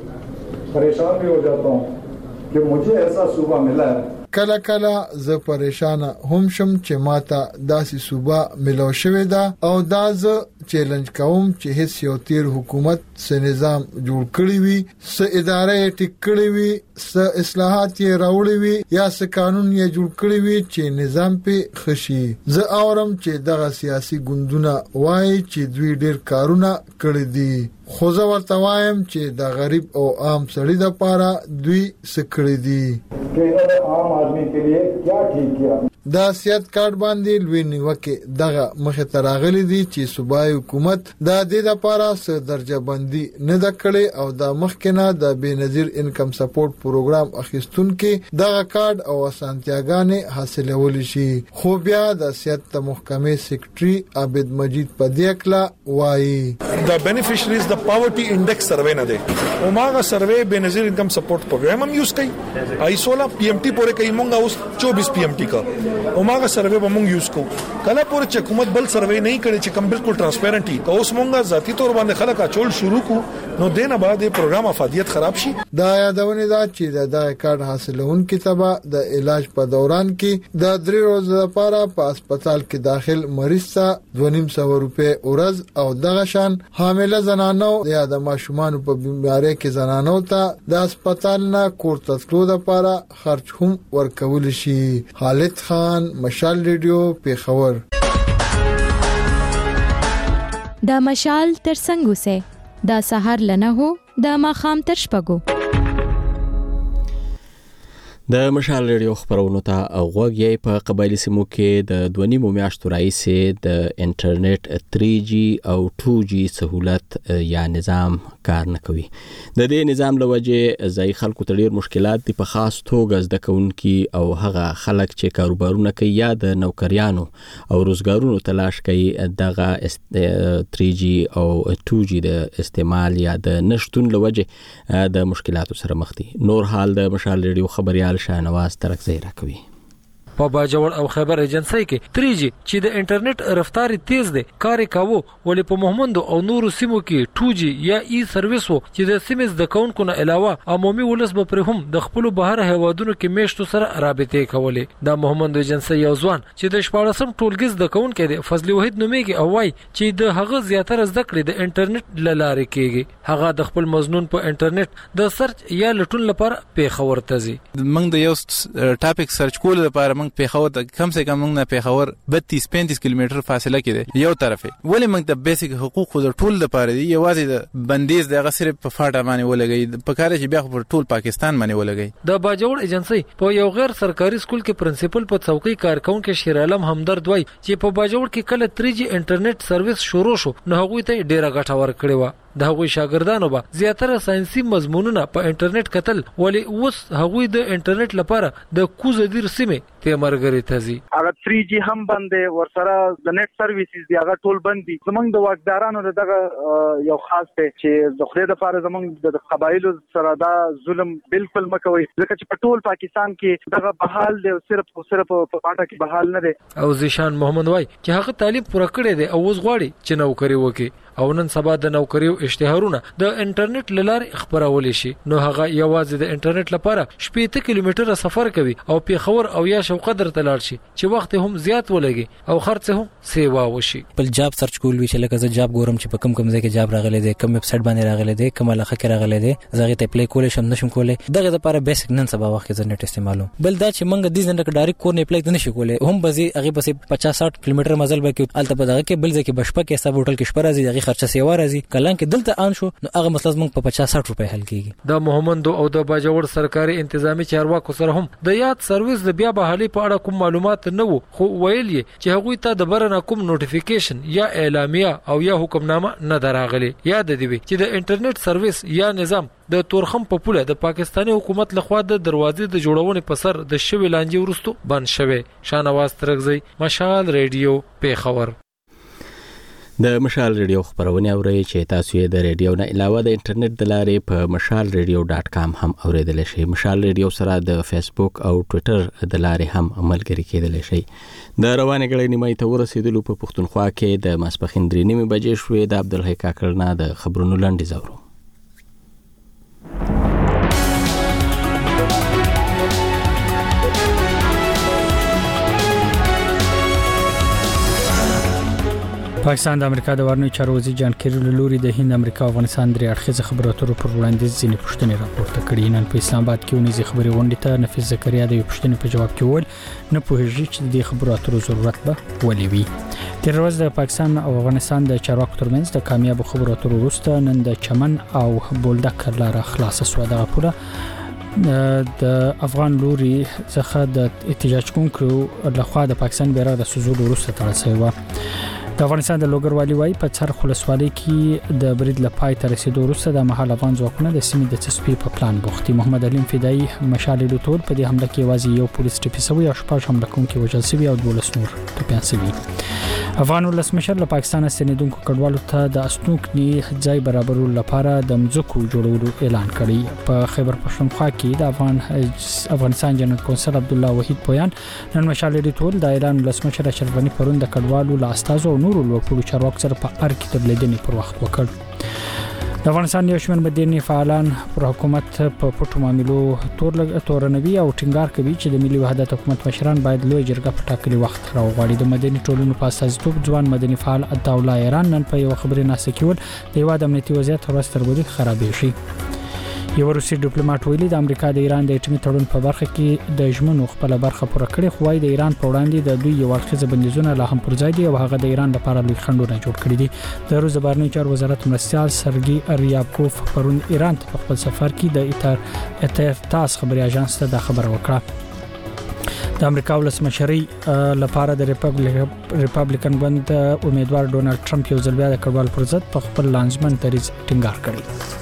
پریشان بھی ہو جاتا ہوں کہ مجھے ایسا صوبہ ملا ہے. کله کله زه پریشان هم شم چې ماته داسې صوبه ملو شوې ده او دا زه چیلنج کوم چې هیڅ یو تیر حکومت سه نظام جوړ کړی وي، سه ادارې ټیک کړی وي، سه اصلاحات یې راوړي وي یا سه قانون یې جوړ کړی وي چې نظام په خشي. زه اورم چې دغه سیاسي ګوندونه وایي چې دوی ډیر کارونه کړی دي، خو زه ورته وایم چې د غریب او عام سړي لپاره دوی سکړی دي کہ عام آدمی کے لیے کیا ٹھیک کیا. دا سیاست کارت باندې لوی نیوکه دغه مخه تراغلي دي چې صوبایي حکومت د دې لپاره څه درجه بندي نه د کړي او د مخکنه د بنظیر انکم سپورټ پروګرام اخیستونکو دغه کارت او اسانتیاګانې حاصلول شي. خو بیا د سیاست محکمې سیکریټري عابد مجید پدیکلا وایي د بینیفیشریز د پاورټي انډیکس سروې نه دی او ماغه سروې بنظیر انکم سپورټ پروګرام هم یوز کوي، آی سولہ پی ایم ټی پورې کوي، مونږه اوس چوبیس پی ایم ټی کا او ماغه سروې به مونږ یوز کوو. کله پورې چې حکومت بل سروې نه کړي چې کوم بالکل ترانسپیرنټي که اوس مونږه ذاتی تور باندې خلک اچول شروع کو نو دینه بعد پروګرام افادیت خراب شي. دا یادونه ده چې د کارت حاصلون کتابه د علاج په دوران کې د درې ورځې لپاره په هسپتال کې داخل مریض ته دوه نیم سوه روپۍ ورځ او دغه شان حامله زنانو یا د ماشومان په بیماری کې زنانو ته د هسپتال نه کور ته تلو لپاره خرج هم ورکول شي. خالد خان، مشال ریډیو، پیښور. دا مشال تر څنګه سه دا سحر لنه هو دا ماخام تر شپګو. د مشال ریډیو خبرونو ته غوږ یې په قبایلی سیمو کې د دوه نیمو میاشتو راهیسې د انټرنیټ تری جی او ټو جی سہولت یا نظام کار نه کوي. د دې نظام له وجې ځای خلکو ته ډېر مشکلات دي، په خاص توګه زده کوونکي او هغه خلک چې کاروبارونه کوي یا د نوکریانو او روزګارونو تلاش کوي دغه تری جی او ټو جی د استعمال یا د نشټون له وجې د مشکلاتو سره مخ دي. نور حال د مشال ریډیو خبريال شاهنواز ترکزی راکوي. په باجوړ او خیبر ایجنسی کې تری جی چې د انټرنیټ رفتار تیز دی کار کاوه، ولې په محمد او نورو سیمو کې ټو جی یا ای سرویس وو چې د سیمز د کونکو نه علاوه عمومي ولس به پر هم د خپل بهر هوادونو کې میشتو سره رابطه کولې. د محمد ایجنسی یو ځوان چې د شپاړسم ټولګیز د کونکو دی فضل وحید نومېږي او وايي چې د هغه زیاتره زده کړې د انټرنیټ لاره کېږي. هغه د خپل مضمون په انټرنیټ د سرچ یا لټون لپاره پیښور ته ځي. موږ د یو ټاپک سرچ کول لپاره موږ پیښور ته کم سے کم موږ نه پیښور بتیس پینتیس کیلومتر فاصله کې دی یو طرفه. ولې موږ د بیسیک حقوق د ټول لپاره دی یوازې د بندیز دغه صرف په فاټا باندې ولګي په کار چې بیا په ټول پاکستان باندې ولګي. د باجوړ ایجنسی په یو غیر سرکاري سکول کې پرنسپل په څوکۍ کارکونکو شیر عالم همدرد وای چې په باجوړ کې کله تری جی انټرنیټ سرویس شروع شو نو هغه ته ډیره ګټه ورکړې و. د هغوی شاګردانو به زیاتره ساينسي مضمونونه په انټرنیټ کتل، ولې اوس هغوی د انټرنیټ لپاره د کوزدیر سیمه ته مرګري تزي. هغه تری جی هم باندې ورسره د نت سرویسز دی هغه ټول بندي. زمونږ د واکدارانو دغه یو خاص ته چې د خله د لپاره زمونږ د قبایلو سره دا ظلم بالکل مکوي، ځکه چې په ټول پاکستان کې دغه بحال دی صرف او صرف په پاټه کې بحال نه دی. او زیشان محمد وای چې هغه تعلیم پوره کړی دی او اوس غواړي چې نوکری وکړي او نن سبا د نوکریو اشتهارونه د انټرنیټ لاره خبرول شي. نو هغه یوازې د انټرنیټ لپاره شپږ کیلومتره سفر کوي او پیښور او یا شوقدر ته لاړ شي چې وخت هم زیات ولګي او خرڅ هم سیوا وشي. بل جاب سرچ کول وی چې لکه زه جاب ګورم چې په کم کم ځای کې جاب راغلی دی، کم ویب سټ باندې راغلی دی، کومه لخه کې راغلی دی، زغه ته اپلای کول شم نشم کولای. دغه لپاره بیسیک نن سبا وخت کې نت استعمالو. بل دا چې منګه د ځنډ ډایرکټ کور نه اپلای نشي کولای، هم بزي هغه بس پچاس ساټ کیلومتر مزل به کې الته په دغه کې بل ځکه بشپه کې حساب هوټل کې شپه راځي، هغه هغه خرچه سیوا راځي کلان کې دلته ان شو نو هغه مسله موږ په پچاس ساټ روپۍ حل کیږي. د محمد او د باجوړ سرکاري انتظامی چارواکو سره هم د یاد سرویس د بیا بحالي په اړه کوم معلومات نه وو، خو ویل یې چې هغوی ته د برنه کوم نوټیفیکیشن یا اعلامیه او یا حکمنامه نه دراغلي. یاد دی چې د انټرنیټ سرویس یا نظام د تورخم په پوله د پاکستاني حکومت لخوا د دروازې د جوړونې په سر د شوی لانجې ورستو بند شوی. شانواز ترغزی، مشال ریډیو، پیښور. د مشال ریډیو خبرونه اورئ چې تاسو یې د ریډیو نه علاوه د انټرنیټ د لارې په مشال ریډیو ډاټ کام هم اوریدلی شئ. مشال ریډیو سره د فیسبوک او ټویټر د لارې هم ملګري کېدلی شئ. د روانې غړې نیمه ته ورسېدلو په پښتونخوا کې د ماسپښین درې نیمې بجې شوې. د عبدالحی کاکړ نه د خبرونو لنډیز اورو. پاکستان د امریکا د ورنوي چارو وزیر جان کیری له لوري د هند امریکا او افغانستان درې اړخیزه خبرو اترو پر وړاندې ځینې پوښتنې راپورته کړې. نن په اسلام آباد کې ونیزي خبري غونډې ته نفیس زکریا د یو پوښتنې په جواب کې وویل نه پوهیږي چې د خبرو اترو ضرورت به ولې وي. تیر ورځ د پاکستان او افغانستان د چارواکو ترمنځ د کامیاب خبرو اترو وروسته نن د چمن او بولدک لاره خلاصه شوه. دغه پوره د افغان لوري څخه د احتجاج کوونکو لخوا د پاکستان بیرغ د سوزولو وروسته تړل شوی و. د افغانستان د لوګر والي وايي په څرخ ولسوالۍ کې د برید لپای تر رسیدو وروسته د مهال افغان ځواکونه د سیمې د تصفیې په پلان بوختي. محمد علیم فدایي مشال ډوټول په دې حمله کې یوازې یو پولیس ټپي شوی او شپږ حمله کوونکي وژل شوي او دولس نور ټپیان شوي. افغان ولسمشر له پاکستان ستنیدونکو کډوالو ته د استوګني ځای برابرولو لپاره د مځکو جوړولو اعلان کړی. په خیبر پښتونخوا کې د افغان افغانستان جنرال کونسل عبد الله وحید پویان نن مشال ډوټول د اعلان ولسمشر اشرف غنی پرون د کډوالو له استازو نورو لوړپوړو چارواکو سره په ار کې تر لیدنې پر وخت وکړ. د افغانستان یو شمېر مدني فعالان پر حکومت په پټو معاملو تور تورنوي او ټینګار کوي چې د ملي وحدت حکومت مشران باید لوی جرګه په ټاکلي وخت راوغواړي. د مدني ټولنو په استازیتوب ځوان مدني فعال عطاءالله ایران نن په یو خبري ناسته کې ول د هیواد امنیتي وضعیت ورځ تر بلې خرابې شي. یو روسي ډیپلوماټ ویلي د امریکا د ایران د اټومي تړون په برخه کې د ژمنو خپل برخه پوره کړې، خو وايي د ایران په وړاندې د دوی یو اړخیزه بندیزونه لا هم پر ځای دي او هغه د ایران لپاره لوی خنډونه جوړ کړي دي. د روس بهرنیو چارو وزارت مرستیال سرګي اریابکوف پرون ایران ته په خپل سفر کې د ایتر اترتاس خبري اژانس ته د خبر ورکړه. د امریکا ولسمشري لپاره د ریپابلیکن ګوند امیدوار ډونالد ټرمپ یو ځل بیا د کډوال پر ضد په خپل لانجمن دریځ ټینګار کړی.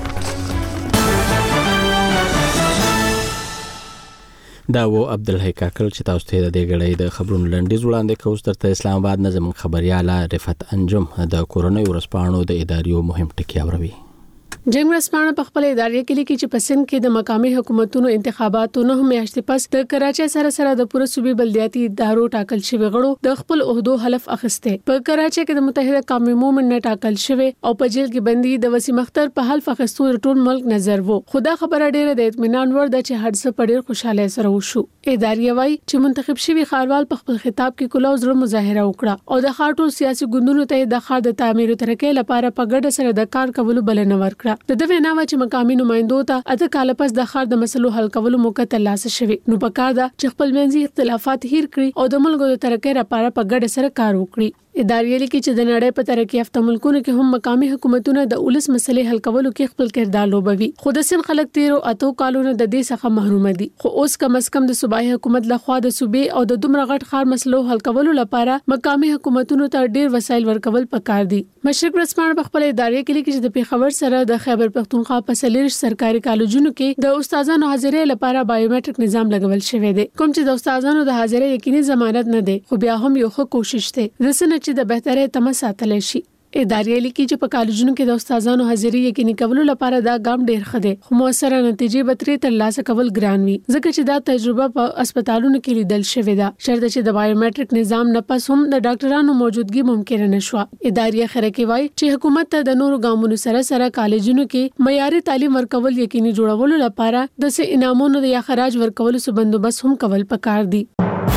دا و عبدالحی کاکل چې تاسو ته د دې غړې د خبرونو لنډیز وړاندې کوم ترته اسلام آباد نه زموږ خبرياله رفعت انجم د کورونی ورسپانو د اداریو مهم ټکی اوروي. جنگ رسپانه په خپل ادارې کې لیکي چې پسند کې د مقامي حکومتونو انتخاباتو نه میاشتې پس د کراچۍ سره سره د پوره صوبې بلدیاتي ادارو ټاکل شوی غړو د خپل عہدو حلف اخیسته. په کراچۍ کې د متحده قومي مومن نه ټاکل شوی او په جیل کې بندي د وسیم اختر په حلف اخیستو ټول ملک نظر وو. خدا خبره ډیره د اطمینان ور ده چې هر څه په ډیر خوشاله سره وشو. ادارې وايي چې منتخب شوی خاروال په خپل خطاب کې کلاو زړه مظاهره وکړه او د خاطر سیاسي ګوندونو ته د خار د تعمیر ترکې لپاره په ګډه سره د کار کولو بلنه ورکړه. د دوی نه چې مقامي نمائندو ته اته کال پس د خار د مسلو حل کولو موقع ترلاسه شوی، نو پکار ده چې خپل منځي اختلافات هیر کړي او د ملګرو د ترکې لپاره په ګډه سره کار وکړي. ادارې لیکي چې د نړۍ په ترقی یافته ملکونو کې هم مقامي حکومتونه د اولس مسلې حل کولو کې خپل کردار لوبوي. خو د سن خلک تیرو اتو کالونو د دې څخه محروم دي، خو اوس کم از کم د صوبایي حکومت لخوا د صوبې او د دومره غټ خار مسلو حل کولو لپاره مقامي حکومتونو ته ډیر وسایل ورکول پکار دي. مشرق ورځپاڼه په خپل ادارې کې لیکي چې د پیښور سره د خیبر پښتونخوا په سلیش سرکاري کالجونو کې د استادانو حاضرۍ لپاره بایومټریک نظام لګول شوی دی، کوم چې د استادانو د حاضرۍ یقیني ضمانت نه دی، خو بیا هم یو ښه کوشش دی رسنه چې د بهتره ساتل شي. ادارې لیکي چې په کالجونو کې د استادانو حاضري یقیني کولو لپاره دا ګام ډیر ښه دی، خو موثره نتیجې به ترې ترلاسه کول ګران وي ځکه چې دا تجربه په هسپتالونو کې لیدل شوې ده. شرط چې د بایومټریک نظام نه پس هم د ډاکټرانو موجودګي ممکن نه شو. ادارې خره کې وایي چې حکومت ته د نورو ګامونو سره سره کالجونو کې معیاري تعلیم ورکول یقیني جوړولو لپاره د سه انعامونو یا خراج ورکولو سو بندوبست هم کول پکار دي.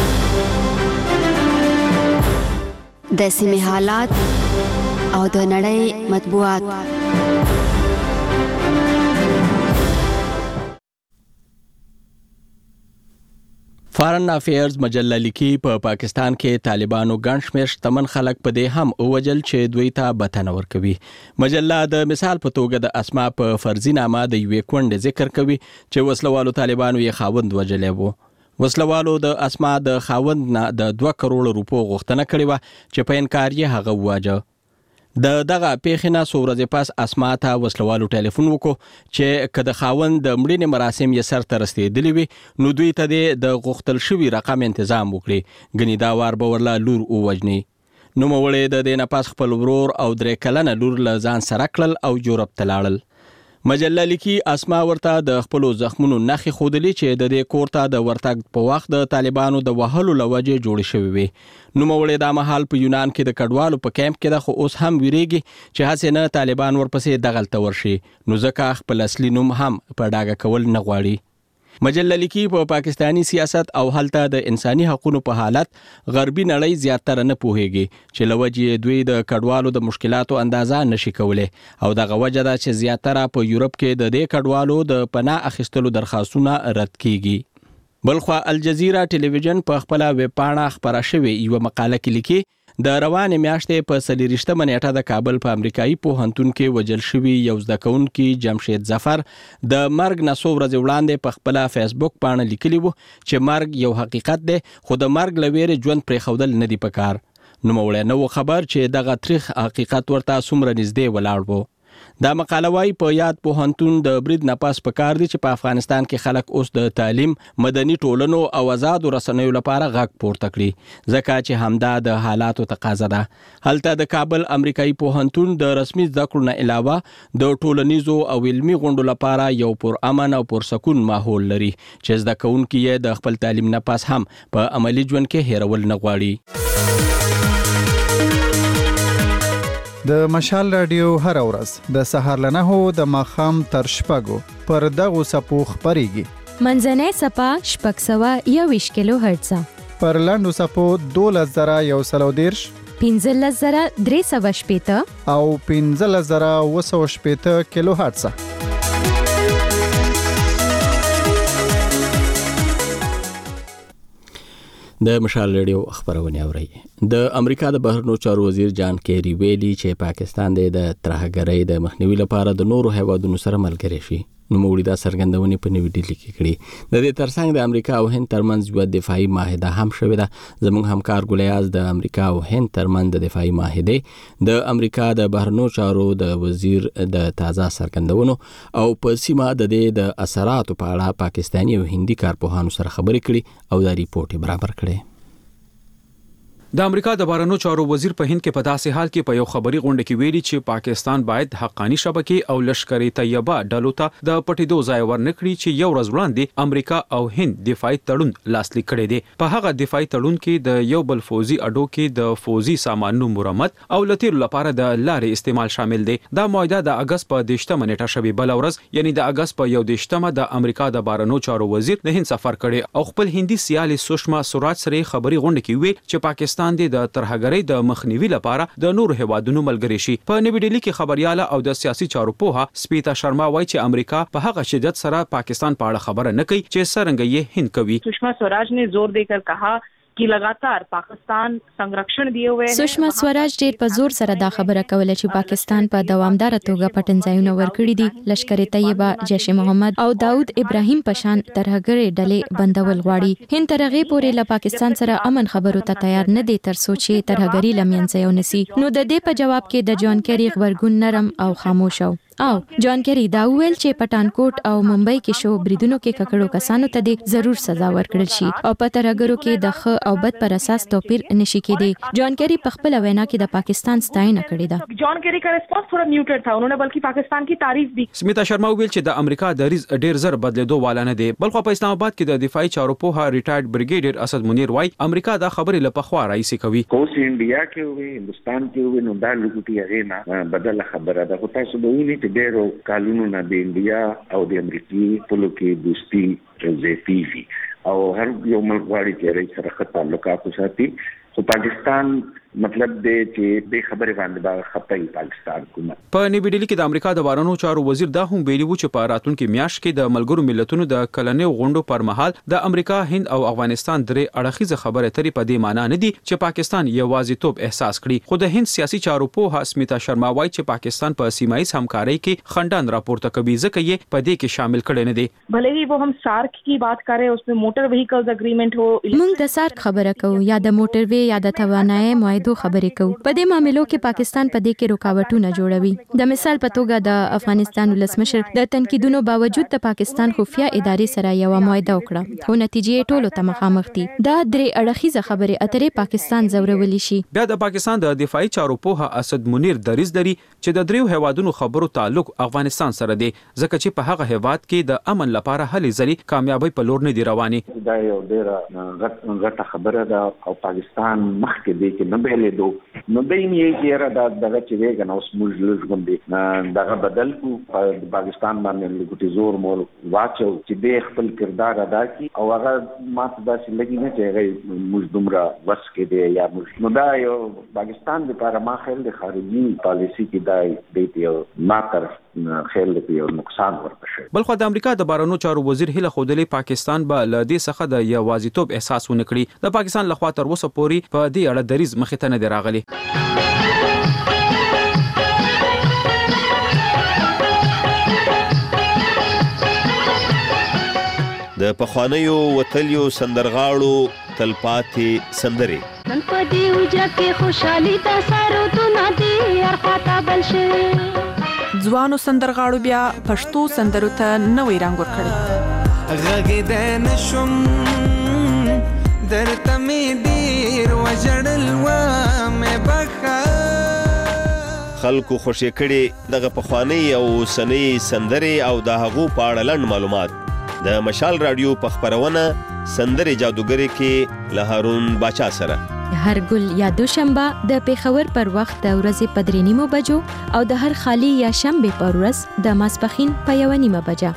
د سیمې حالات او د نړۍ مطبوعات. فارن افیرز مجله لیکي په پا پاکستان کې طالبانو ګڼ شمېر شتمن خلک په دې هم اوجل چې دوی ته بتنه ورکوي. مجله د مثال په توګه د اسما په فرضي نامه د یوې کونډې ذکر کوي چې وسلوالو طالبانو یې خاوند وجلی وو. وسلوالو د اسما د خاوند نه د دوه کروڑ روپو غوښتنه کړې وه چې په انکار یې هغه وواجه. د دغه پیښې نه څو ورځې پس اسما ته وسلوالو ټلیفون وکړو چې که د خاوند د مړینې مراسم یې سرته رسېدلي وي نو دوی ته دې د غوښتل شوي رقم انتظام وکړي، ګنې دا وار به ورله لور ووژني. نوموړی د دې نه پس خپل ورور او درې کلنه لور له ځان سره کړل او جورب ته لاړل. مجله لیکي اسما ورته د خپلو زخمونو نښې ښودلې چې د دې کور ته د ورتګ په وخت د طالبانو د وهلو له وجې جوړې شوې وي. نوموړی دا مهال په یونان کې د کډوالو په کیمپ کې ده، خو اوس هم ویریږي چې هسې نه طالبان ورپسې دغلته ورشي، نو ځکه خپل اصلي نوم هم په ډاګه کول نه غواړي. مجله لیکي په پاکستانی سیاست او هلته د انساني حقوقو په حالت غربي نړۍ زیاتره نه پوهیږي چې لوجې دوی د کډوالو د مشکلاتو اندازه نشي کولای، او دغه وجه ده چې زیاتره په یورپ کې د دې کډوالو د پناه اخیستلو درخواستونه رد کیږي. بلخوا الجزیره ټلویزیون په خپل ویب پاڼه خبره شوې یو مقاله کې لیکي د روانې میاشتې په څلېرویشتمه نیټه د کابل په امریکایي پوهنتون کې وژل شوي یو زده کوونکي جمشید ظفر د مرګ نه څو ورځې وړاندې په خپله فیسبوک پاڼه لیکلي وو چې مرګ یو حقیقت دی، خو د مرګ له ویرې ژوند پرېښودل نه دي پکار. نوموړی نه و خبر چې دغه تریخ حقیقت ورته څومره نږدې ولاړ وو. دا مقاله وايي په یاد پوهنتون د برید نه پس پکار دي چې په افغانستان کې خلک اوس د تعلیم، مدني ټولنو او آزادو رسنیو لپاره غږ پورته کړي، ځکه چې همدا د حالاتو تقاضا ده. هلته د کابل امریکایي پوهنتون د رسمي زده کړو نه علاوه د ټولنیزو او علمي غونډو لپاره یو پرامن او پرسکون ماحول لري چې زده کوونکي یې د خپل تعلیم نه پس هم په عملی ژوند کې هیرول نه غواړي. د مشال رادیو هر ورځ د سهار له نهو د ماښام تر شپږو پر دغو څپو خپرېږي. منځنۍ څپه شپږ سوه یوویشت کیلو هرټزه، پر لنډو څپو دولس زره یو سل او دېرش، پنځلس زره درې سوه شپېته او پنځلس زره اوه سوه شپېته کیلو هرټزه. د مشال ریډیو خبرونه اوري. د امریکا د بهرنیو چارو وزیر جان کیری ویلي چې پاکستان د ترهګرۍ د مخنیوي لپاره د نورو هیوادونو سره ملګری شي. نوموړي دا څرګندونې په نوې ډیلي کې کړې. د دې ترڅنګ د امریکا او هند ترمنځ یو دفاعي معاهده هم شوې ده. زموږ همکار ګولیاز د امریکا او هند ترمنځ د دفاعي معاهده د امریکا د بهرنیو چارو د وزیر د تازه څرګندونو او په سیمه د دې د اثراتو په اړه پاکستاني او هندي کارپوهانو سره خبرې کړي او دا ریپورت برابر کړي. د امریکا د بهرنیو چارو وزیر په هند کې په داسې حال کې په یو خبري غونډه کې ویلي چې پاکستان باید حقانی شبکې او لشکري طیبه ډلو ته د پټیدو ځای ورنکړي چې یو ورځ وړاندې امریکا او هند دفاعي تړون لاسلیک کړی دی. په هغه دفاعي تړون کې د یو بل فوزي اډو کې د فوزي سامانونو مرمت او لتیرو لپاره د لارې استعمال شامل دی. دا معاهده د اگست په دیشتمه نیټه شوی بل ورځ یعنی د اگست په یو دیشتمه د امریکا د بهرنیو چارو وزیر د هند سفر کړي او خپل هندي سیالي سوشما سوراج سره خبري غونډه کې ویل چې پاکستان د ترهګرۍ د مخنیوي لپاره د نورو هیوادونو ملګری شي. په نوې ډیلي کې خبرياله او د سیاسي چارو پوها سپیتا شرما وایي چې امریکا په هغه شدت سره پاکستان په اړه خبره نه کوي چې څنګه یې هند کوي. सुषमा स्वराज ने जोर देकर कहा कि लगातार पाकिस्तान संरक्षण दिए हुए हैं. सुषमा स्वराज ډېر په زور سره دا خبره کوله چې پاکستان په دوامدار توګه پټنځایونه ورکړي دي. لشکر طیبه، جیش محمد او داود ابراهیم پشان ترهګرۍ ډلې بندول غواړي. هند تر هغې پورې له پاکستان سره امن خبرو ته تیار نه دی تر څو چې ترهګرۍ له منځه یونسي. نو د دې په جواب کې د جان کیری غبرګون نرم او خاموش و. او جان کیری دا ویل چې پټانکوټ او ممبئی کې شو بریدونو کې ککړو کسانو ته د ضرور سزا ورکړل شي او په ترهګرو کې د خ او بد پر اساس توپیر نشي کېدی. جان کیری په خپل وینا کې د پاکستان ستاینه کړې ده. جان کیری کا ریسپانس थोड़ा میوټډ تھا. انہوں نے بلکہ پاکستان کی تعریف بھی. سمیتا شرما ویل چې د امریکا د ریز ډیر زر بدلیدو والا نه دی. بلخو په اسلام آباد کې د دفاعي چارو په ریټایرډ بریګیډیر اسد منیر وای امریکا دا خبرې له پخوا راځي کوي. کوس انډیا کې وي، هندستان کې وي، نو دا لګوټي هغه نه بدل خبره ده. خو تاسو به وینئ چې ډیرو قانونونه د انډیا او د امریکای په لکه دوستي زیاتیږي او هر یو ملک غواړي چې رئیس سره تعلقات وساتي. خو پاکستان مطلب دی چې د خبرې باندې با خپای پاکستان کومه. په نیوی ډیلی کې د امریکا د بهرنیو چارو وزیر دا هم ویلي و چې په راتلونکي میاشت کې د ملګرو ملتونو د کلنیو غونډو پر مهال د امریکا، هند او افغانستان درې اړخیزه خبرې اترې په دې معنی نه دي چې پاکستان یوازیتوب احساس کړي، خو د هند سیاسي چارو پوه اسمیتا شرما وايي چې پاکستان په سیمایي همکارۍ کې خندان راپورته کوي ځکه یې په دې کې شامل کړي نه دي. भले ही वो हम सार्क की बात करें, उसमें मोटर व्हीकल्स एग्रीमेंट हो. موږ د سارک خبره کوو یا د موټر وی یا د توانایي معاهدو خبرې کوو. په دې معاملو کې پاکستان په دې کې رکاوټونه جوړوي. د مثال په توګه د افغانستان ولسمشر د تنقیدونو باوجود د پاکستان خفیه ادارې سره یو معاهده وکړه، خو نتیجې ټولو ته مخامخ دي. دا درې اړخیزه خبرې اترې پاکستان زورولې شي. بیا د پاکستان د دفاعي چارو پوه اسد منیر دریز لري چې د دریو هیوادونو خبرو تعلق افغانستان سره دی ځکه چې په هغه هیواد کې د امن لپاره هلې ځلې کامیابی په لور نه دی رواني. دا یو ډیره غټه خبره ده او پاکستان مخکې دی کې نه بیلې دو نو دای نه یې را د دغه چې ویګ نو سمول لږ باندې دغه بدل کو په پاکستان باندې لګوتي زور مول واچو چې د خپل کردار ادا کی او هغه ماته داسې لګی نه چې هغه موږ دومره وس کې دی یا موږ نو دا یو پاکستان لپاره ما خیال د خارجي پالیسی کې دای دی یو ماتر خیال دی یو نقصان ورته. بل خو د امریکا د بهرنیو چارو وزیر هیله خودلې پاکستان به له دې څخه د یوازیتوب احساس ونه کړي. د پاکستان لخوا تر اوسه پورې په دې اړه دریز مخې ته نه دی راغلی. د پخوانیو وتلیو سندرغاړو تلپاتې سندرې نن په دې وجه کې خوشحالي د سارو تو نه دی ارخاته بل شي. ځوانو سندرغاړو بیا پښتو سندرو ته نوې رنګ ورکړی. غږ د نشم درته مې ډېر وژړل و مې بخښه. خلکو خوشې کړي دغه پخوانۍ او اوسنۍ سندرې او د هغو په اړه لنډ معلومات د مشال رادیو په خپرونه سندرې جادوګري کې له هارون باچا سره هر ګل یا دوشنبه د پیښور پر وخت د ورځې په درې نیمو بجو او د هر خالی یا شنبه پر ورځ د ماسپښین په یو نیمه بجه.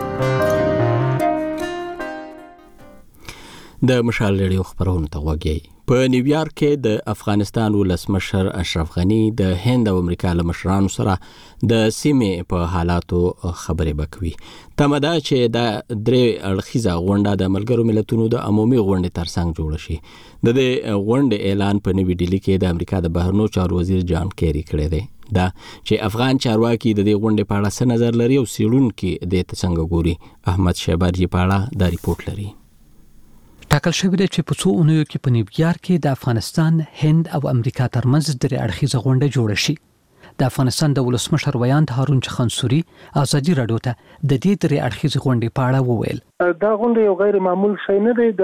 د مشال رادیو خبرونه ته وګورئ. په نیویارک کې د افغانستان ولسمشر اشرف غنی د هند او امریکا له مشرانو سره د سیمې په حالاتو خبرې وکوي. تمه ده چې دا درې اړخیزه غونډه د ملګرو ملتونو د عمومي غونډې ترڅنګ جوړه شي. د دې غونډې اعلان په نیوی ډیلی کې د امریکا د بهرنیو چارو وزیر جان کیری کړی دی. دا چې افغان چارواکي د دې غونډې په اړه څه نظر لري او څېړونکي دې ته څنګه ګوري. احمد شهبازي په اړه دا ریپورت لري. ټاکل شوی دی چې په څو اونیو کې په نیویارک کې د افغانستان، هند او امریکا ترمنځ درې اړخیزه غونډه جوړه شي. د افغانستان د ولسمشر ویاند هارون چخانسوري ازادي رادیو ته د دې درې اړخیزه غونډې په اړه وویل. دا غونډه یو غیر معمول شی نه دی.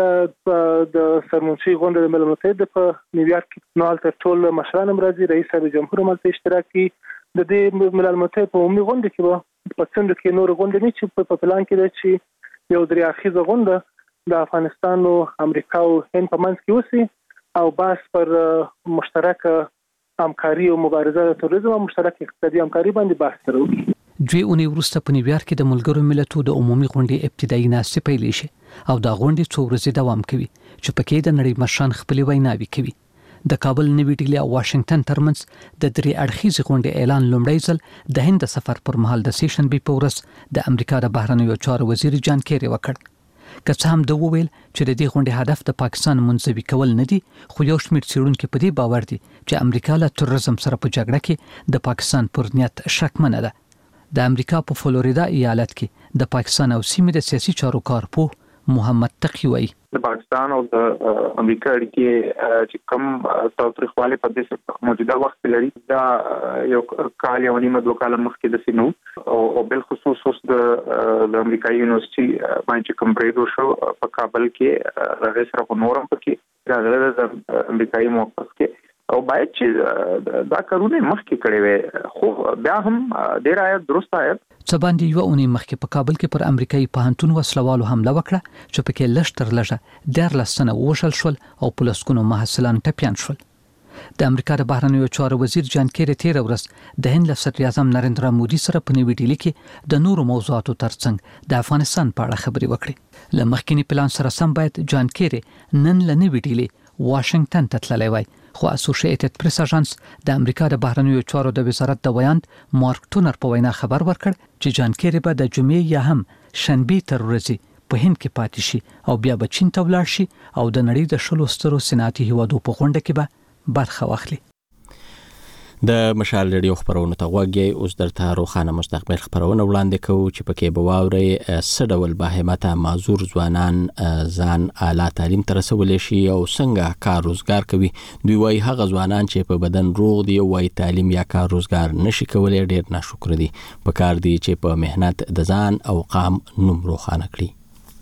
د د سرمنشي غونډه د ملل متحد په نیویارک کې نو البته ټول مشران مرضی رئیس جمهور ملت اشتراک کې د دې ملل متحد په عمومي غونډه کې په څنډه کې نور غونډې نه چې په پلان کې ده چې یو درې اړخیزه غونډه د افغانستان او امریکا او هند په منځ کې وسی او باس پر مشترک همکاري او مبارزه د تروریزم او مشترک اقتصادي همکاري باندې بحث وکړي. دوی اونۍ وروسته په نیویارک کې د ملګرو ملتونو د عمومي غونډې ابتدایي ناستې پیل شي او دا غونډې څو ورځې دوام کوي چې پکې د نړۍ مشران خپل ویناوي کوي. د کابل، نیوی ډیلی او واشنگټن ترمنځ د درې اړخیزې غونډې اعلان لومړی ځل د هند سفر پر مهال د سیشنبې په ورځ د امریکا د بهرنیو چارو وزیر جان کیری وکړ. که څه هم د وویل چې د دې غونډې هدف د پاکستان منځوي کول نه دي، خو یو شمېر څېړونکي په دې باور دي چې امریکا له تروریزم سره په جګړه کې د پاکستان پر نیت شکمنه ده. د امریکا په فلوریدا ایالت کې د پاکستان او سیمې د سیاسي چارو کارپوه محمد تقی وایي د پاکستان او د امریکا اړیکې چې کوم تاوتریخوالی په دې موجوده وخت لري دا یو کال یو نیمه دوه کال مخکې د سینو او بل خصوص اوس د امریکایي یونیورسيټي باندې کوم بریډ شو په کابل کې راغی سره نورم پکې راغله د امریکایي موقف کې او باید چې دا کارونه مخکې کړي وي خو بیا هم ډیر آیت درست آیت څه باندې یو اونۍ مخکې په کابل کې پر امریکایي پوهنتون وسلوالو حمله وکړه چې پکې لږ تر لږه دیارلس تنه ووژل شول او په لسګونو محصلان ټپیان شول. د امریکا د بهرنیو چارو وزیر جان کیری تیر ورځ د هند له صدر اعظم نریندرا مودي سره په نیوی ډیلی کې د نورو موضوعاتو ترڅنګ د افغانستان په اړه خبرې وکړې. له مخکینی پلان سره سم باید جان کیری نن له نیوی ډیلی واشنگټن ته تللی وای خو اسوسییټډ پریس اژانس د امریکا د بهرنیو چارو د وزارت د ویاند مارک ټونر په وینا خبر ورکړ چې جان کیری به د جمعې یا هم شنبه تر ورځې په هند کې پاتې شي او بیا به چین ته ولاړ شي او د نړۍ د شلو سترو صنعتي هیوادو په غونډه کې به برخه واخلي. د مشال ریډیو خبرونه ته غوږی اوس درته روخانه مستقبل خبرونه وړاندې کوو چې پکې به واوري څه ډول باهمته معذور ځوانان ځان اعلی تعلیم ته رسولی شي او څنګه کار روزګار کوي. دوی وايي هغه ځوانان چې په بدن روغ دي او تعلیم یا کار روزګار نشي کولای ډېر ناشکر دي. په کار دي چې په مهنت د ځان او قام نوم روښانه کړي.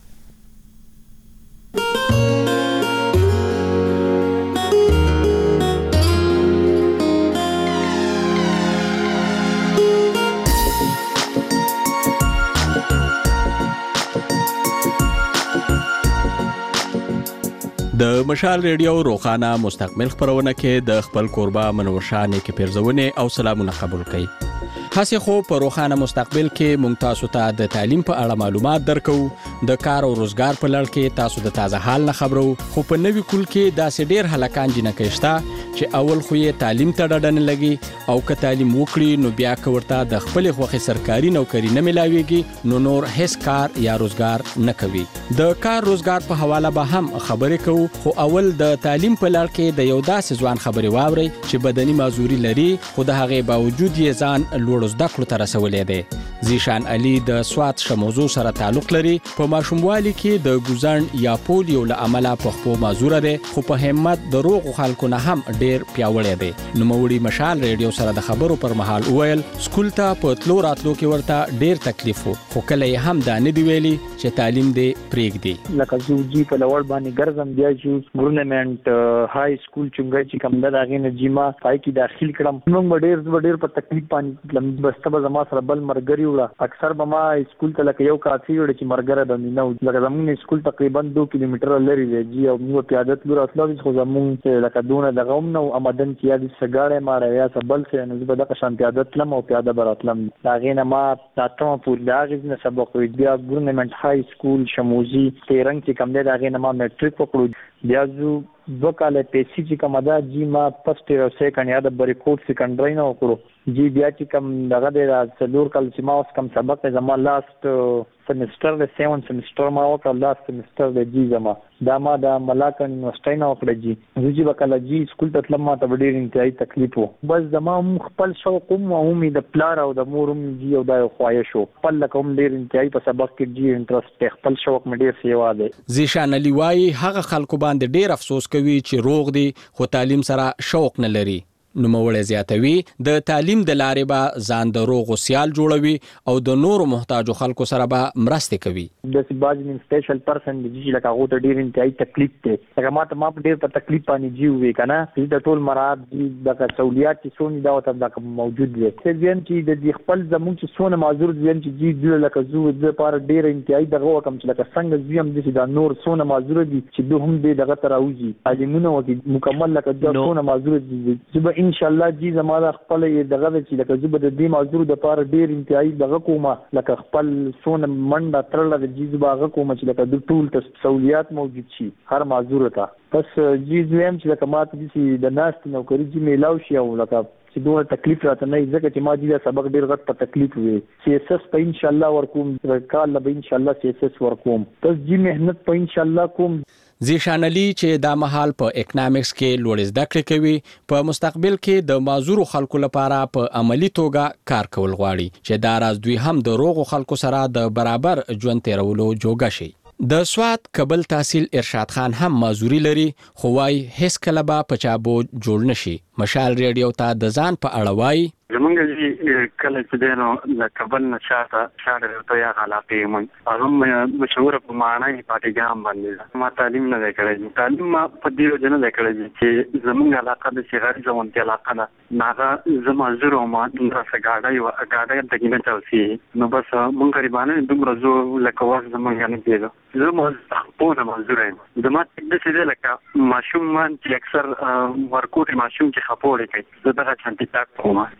د مشال ریډیو روخانه مستقبل خبرونه کې د خپل کوربه منورشاه نیکی پیرزونه او سلامونه قبول کړئ. هڅه خو په روخانه مستقبل کې مونږ تاسو ته د تعلیم په اړه معلومات درکو، د کار او روزګار په لړ کې تاسو د تازه حال نه خبرو، خو په نوي کول کې داسې ډیر هلکان جنکه شته چې اول خو یې تعلیم ته ډډه نه لګي او که تعلیم وکړي نو بیا که ورته د خپل خوخي سرکاري نوکری نه ملاويږي نو نور هیڅ کار یا روزګار نه کوي. د کار روزګار په حواله به هم خبرې کوو، خو اول د تعلیم په لړ کې د یو داسې ځوان خبرې واوري چې بدني معذوري لري خو د هغې باوجود یې ځان لوړو زده کړو ته رسولی دی. زیشان علي د سوات ښه موضوع سره تعلق لري. په ماشوموالي کې د ګوزڼ یا پولیو له امله په خپو معذوره دی، خو په همت د روغو خلکو نه هم ډیر پیاوړی دی. نوموړي مشال ریډیو سره د خبرو پر مهال وویل سکول ته په تلو راتلو کې ورته ډیر تکلیف و، خو کله یې هم دا نه دی ویلي چې تعلیم دی پرېږدي. لکه زوجي په لوړ باندې ګرځم بیا چې ګورنمنت های سکول چونګای چې کوم د هغې نه جیما پای کې داخل کړم. موږ به ډېر ډېر په تکلیف باندې بسته به زما سره بل مرګري وړه. اکثر به ما سکول ته لکه یو کافي وړه چې مرګره د نه و. لکه زمونږ سکول تقریبا دو کیلومتره لرې دی جی او موږ پیاده تلو راتلو خو زمونږ لکه دونه دغه هم نه و آمدن چې یا د سګاړې ماره یا څه بل څه نو زه به دغه شان پیاده تلم او پیاده به راتلم. د هغې نه ما اتمه پورې د هغې نه سبق ویل. بیا ګورنمنت های سکول شموزي تیرنګ چې کوم دی د هغې نه ما میټریک وکړو. بیا زه دوه کاله پیسي چې کومه ده جی ما فسټ ایئر او سیکنډ یا د بریکوټ سیکنډري نه وکړو جی. بیا چې کوم دغه دی څلور کال چې ما اوس کوم سبق دی زما لاست سیمسټر د سیون سیمسټر ما وکړ لاست سیمسټر د جی زما دا ما د ملاکن یونیورسيټي نه وکړه جی. زه چې وکړه جی سکول ته تلم ما ته ډېر انتهایی تکلیف و. بس زما هم خپل شوق هم او مې د پلار او د مور هم جی او دا یو خواهش و خپل لکه هم ډېر انتهایی په سبق کې جی انټرست خپل شوق مې ډېر سیوا دی. زیشان علي وایي هغه خلکو باندې ډېر افسوس کوي چې روغ دي خو تعلیم سره شوق نه لري. نوموړی زیاتوي د تعلیم د لارې به ځان د روغ سیال جوړوي او د نورو محتاجو خلکو سره به مرستې کوي. د سباج من سپیشل پرسن د جی لکه هغه ته ډیر انتهایی تکلیف دی. لکه ما ته ما په ډیر په تکلیف باندې جی وې کنه چې د ټول مراد د سہولیات چې سونی دا ته د موجود دي. چې ځین چې د خپل زمون چې سونه معذور ځین چې جی د لکه زو د پر ډیر انتهایی دغه وکم چې لکه څنګه زیم د نور سونه معذور دي چې دوه هم دغه تراوزی علمونه وکي مکمل لکه د سونه معذور دي. چې ان شاء الله جی زموږ خپل دغه چې لکه زبر د دې معذور د پاره ډیر انتهایی دغه کومه لکه خپل سونه منډه ترله د جی زباغه کومه چې لکه د ټول ته سہولیات موجود شي هر معذور ته. بس جی زم چې لکه ماته چې د ناست نوکری جی میلاو شي او لکه چې دوه تکلیف راته نه ځکه چې ما جی دا سبق ډیر غټ په تکلیف وي. سی اس اس په ان شاء الله ورکوم کال به ان شاء الله سی اس اس ورکوم. بس جی مهنت په ان شاء الله کوم. زیشان علي چې دا مهال په اکونومکس کې لوړ زده کړې کوي په مستقبل کې د معذور خلکو لپاره په عملی توګه کار کول غواړي چې دا راز دوی هم د روغو خلکو سره د برابر ژوند تیرولو جوګه شي. د سوات کابل تحصیل ارشاد خان هم معذوري لري خو وايي هیڅ کله به په چابو جوړ نشي. مشال ریډیو ته د ځان په اړه وايي زمونږ چې کله چې دی نو د کابل نه شاته شاته ته یا علاقې مونږ هغه مشهوره په معنی پاتېګام باندې ما تعلیم نه دی کړی. تعلیم ما په دې وجه نه دی کړی چې زمونږ علاقه د شهري ځوانتیا علاقه ده هغه زما زرو ما دومره څه ګاډی و ګاډی ته نه چلسي نو بس مونږ غریبانه دومره زو لکه وخت زمونږ نه کېدو. زما په نه منظور یم زما د څه دی لکه ماشوم man چې اکثر ورکوټي ماشوم چې خپوړې کوي زه دغه چانتي تاک کوم.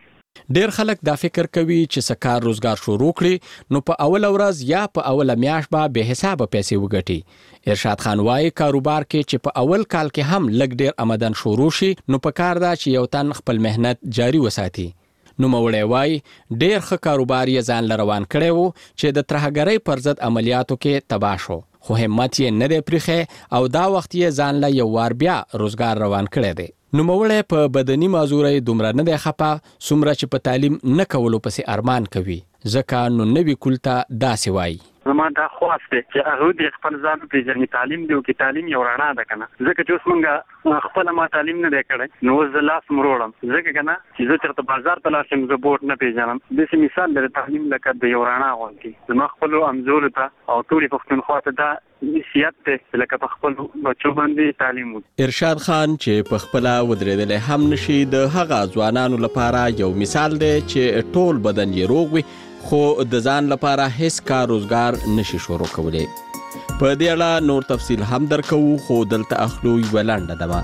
ډیر خلک دا فکر کوي چې سکار روزګار شروع کړي نو په اول ورځ یا په اوله میاشت به به حساب پیسې وګټي. ارشاد خان وايي کاروبار کې چې په اول کال کې هم لږ ډیر آمدن شروع شي نو په کار دا چې یو تن خپل مهنت جاری وساتي. نو مولوی وايي ډیر ښه کاروبار یې ځان لروان کړي وو چې د ترهګرۍ پر ضد عملیاتو کې تباه شو خو همت یې نه دی پرېخه او دا وخت یې ځان له یو وار بیا روزګار روان کړی دی. نو مولوی په بدني مازورۍ دومره نه دی خپه څومره چې په تعلیم نه کولو پسې ارمان کوي ځکه نو نوي کولته داسې وایي. زما دا خواست دی چې هغه د خپل ځان پیژني تعلیم دی او کې تعلیم یو رڼا ده کنه ځکه چې اوس مونږ خپل ما تعلیم نه دی کړی نو زه لاس مروړم ځکه کنه چې زه چېرته بازار ته لاړ شم زه بورډ نه پیژنم داسې مثال دی تعلیم لکه د یو رڼا غوندې زما خپلو همزولو ته او ټولې پښتونخوا ته دا نصیحت دی لکه په خپلو بچو باندې تعلیم وکړي. ارشاد خان چې په خپله ودرېدلی هم نشي د هغه ځوانانو لپاره یو مثال دی چې ټول بدن یې روغ وي خو د ځان لپاره هیڅ کار روزګار نشي شروع کولی. په دې اړه نور تفصیل هم درکو خو دلته اخلو یوه لنډه دمه.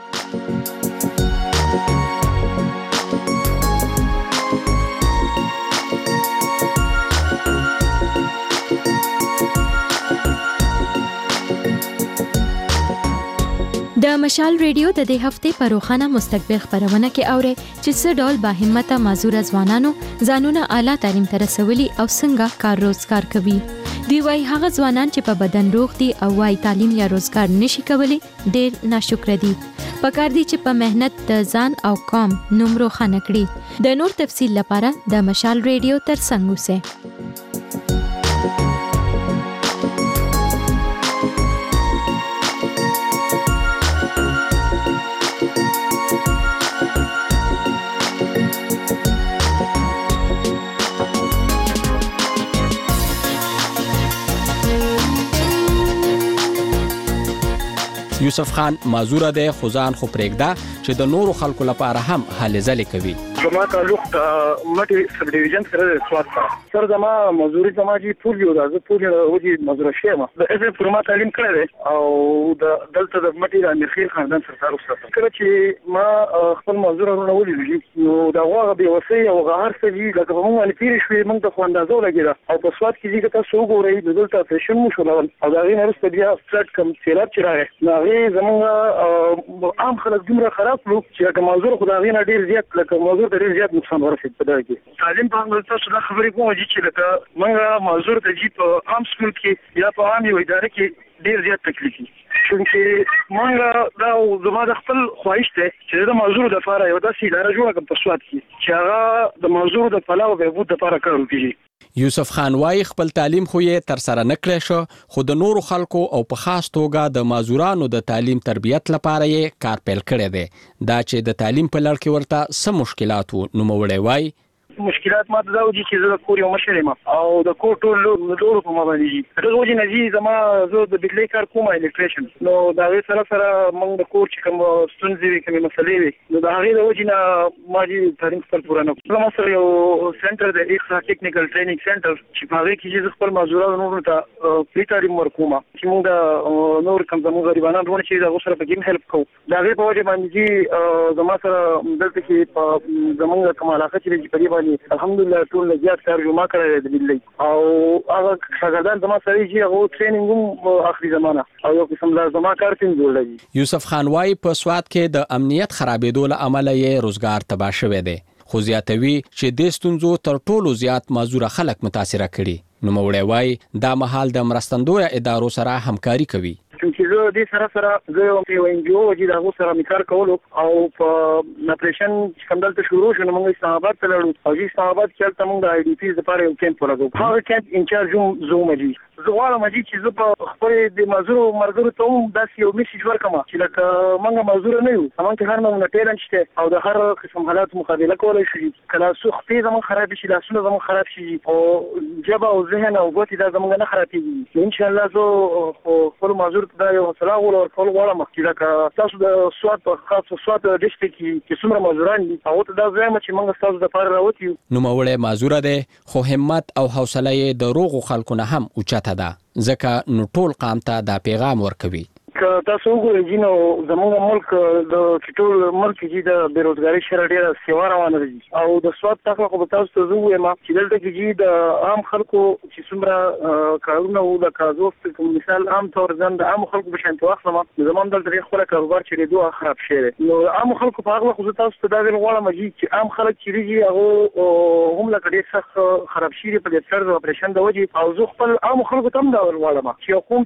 د مشال ریډیو د دې هفته په روخانه مستقبل خبرونه کې اوري چې څه ډول با همته مازوره ځوانانو ځانونه اعلی تعلیم ته رسولي او څنګه کار روزګار کوي. دی وايي هغه ځوانان چې په بدن روغ دي او وايي تعلیم یا روزګار نشي کولی ډېر ناشکر دي. پکار دي چې په مهنت د ځان او قوم نوم روښانه کړي. د نور تفصیل لپاره د مشال ریډیو تر څنګ اوسئ. یوسف خان مازوره دی خو ځان خو پرېږده چې د نورو خلکو لپاره هم هلې ځلې کوي. زما تعلق د مټي سب ډیویژن سره د سواد سره سر زما مزوري زما جی ټول یو د ټول وږي مزوره شیم د اسې پرما تعلیم کړی دی او د دلته د مټي د امیر خاندان سره تعلق سره کله چې ما خپل مزوره ورونه ولې نو دا واغه به وسې او غهر څه دي لکه په موږ پیری شوې موږ د خواندازو لګیدا او په سواد کې چې تاسو وګورئ د دلته فیشن مو شول او دا غي نرسته بیا فلټ کم سیلاب چې راغی نو زمونږ عام خلک دومره خراب کړو چې هغه موضوع خدای نه ډیر زیات لکه موضوع ډیر زیات نقصان ورسېد په دغه کې. تعلیم په اړه تاسو دا خبرې کوم چې لکه موږ موضوع ته جی په عام سکول کې یا په عام یو ادارې کې ډیر زیات تکلیف دي چې موږ دا زما د خپل خواهش ته چې د موضوع د لپاره یو داسې اداره جوړه کړم په سواد کې چې هغه د موضوع د فلاح او بهبود لپاره کار وکړي. یوسف خان وايي خپل تعلیم خو یې تر سره نه کړی شو خو د نورو خلکو او په خاص توګه د مازورانو د تعلیم تربیت لپاره یې کار پیل کړی دی. دا چې د تعلیم په لړ کې ورته څه مشکلات وو نوموړی وايي مشکلات ما ته دا وږي چې زه د کور یو مشر یم او د کور ټول ډورو په ما باندې دغه وجه نه چې زما زه د بجلی کار کوم الکتریشن نو دا غي سره سره موږ د کور چې کوم ستونزې وي کوم مسلې وي نو دا غي د وجه نه ما دې تعلیم خپل پوره نه کړم. زما سره یو سنټر د ایکسا ټیکنیکل ټریننګ سنټر چې په هغه کې چې خپل مزورانو نور ته فری تعلیم ورکوم چې موږ نور کوم زموږ غریبانو ورونه چې دا سره په کې هیلپ کوو. دا غي په وجه باندې زما سره دلته کې په زموږ کوم علاقه چې په دې الحمدلله ټول زیات کار جوړ کړی دی بللی او هغه شاګردان زما سره چې هغه ټریننګ هم اخري زمانہ او یو قسم لا زما کار تین جوړلای. یوسف خان وايي په سواد کې د امنیت خرابېدو له امله یې روزګار تباه شوی دی خو زیاتوي چې د ستونزو تر ټولو زیات مازوره خلک متاثر کړي. نو مولوی وايي دا مهال د مرستندوی ادارو سره همکاري کوي چې زه د سره سره زه یو ان جی او چې دا غو سره میکار کولو او په اپریشن کمدل ته شروع شو نو موږ اسلام آباد ته لاړو او چې اسلام آباد کې تل موږ د آی ډی پی لپاره یو کیمپ ولګو هغه کیمپ انچارج زو مجي زه غواړم چې زه په خپل د مزورو مرګرو ته هم داسې یو میسج ورکړم چې لکه موږ مزور نه یو موږ هر موږ ټیلنټ شته او د هر قسم حالات مقابله کولای شي کله سختي زموږ خراب شي لاسونه زموږ خراب شي او جبه او ذهن او ګوتې دا زموږ نه خرابېږي ان شاء الله زه خپل مزور دا یو سلام ورکول غواړم چې لکه تاسو د سواد په خاص سواد ډیسټریکټ کې چې څومره مزوران دي او ته دا زما چې موږ تاسو د پاره راوتی نو مولوی مازوره ده خو همت او حوصله د روغو خلکو نه هم اوچته ده ځکه نو ټول قام ته دا پیغام ورکوي که تاسو وګورئ جنو زموږ ملک د ټول ملک کې د بیروزګاری شر ډیره سیوا روانه دي او د سواد تخلق په تاسو ته زه وایم چې دلته کې د عام خلکو چې څومره کارونه او د کازو په مثال عام تور ځان د عام خلکو په شانتي واخلم زموږ دلته خپل کاروبار چې دوه خراب شي نو عام خلکو په هغه خو تاسو ته دا ویل غواړم چې عام خلک چې ریږي هغه هم لکه ډیر سخت خراب شي په دې سر د اپریشن د وجې او زه خپل عام خلکو ته هم دا ویل غواړم چې کوم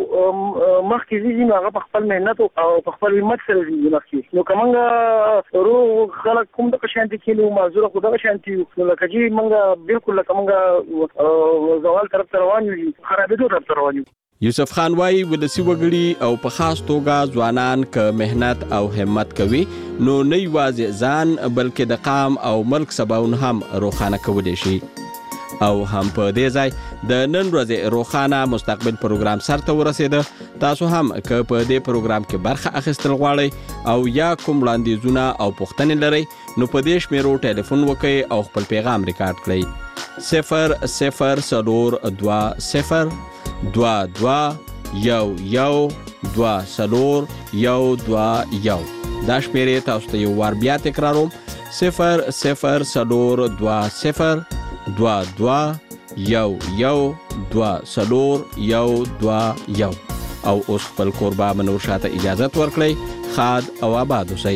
چې مخکې دي نو هغه په خپل مهنت او په خپل همت سره دي مخکې نو کومه رو خلک کوم د شانتي کینو معذور خو د شانتي نو لکه چې موږ بالکل لکه موږ زوال طرف روان یو خرابېدو طرف روان یو یوسف خان وايي ولسی وګړي او په خاص توګه ځوانان ک مهنت او همت کوي نو نه یوازې ځان بلکې د قام او ملک سباون هم روخانه کولی شي او هم په دې ځای د نن ورځې روخانه مستقبل پروګرام سره ورسېده تاسو هم ک په دې پروګرام کې برخه اخیستل غواړئ او یا کوم وړاندیزونه او پوښتنې لرئ نو په دې شمیرو ټلیفون وکړئ او خپل پیغام ریکارډ کړئ صفر صفر څلور دوه صفر دوه دوه یو یو دوه څلور یو دوه یو دا شمیرې تاسو ته یو وار بیا تکراروم صفر صفر څلور دوه صفر دوه دوه یو یو دوه څلور یو دوه یو او اوس خپل کوربه منور شاته اجازه ورکړئ خاد او آباد اوسئ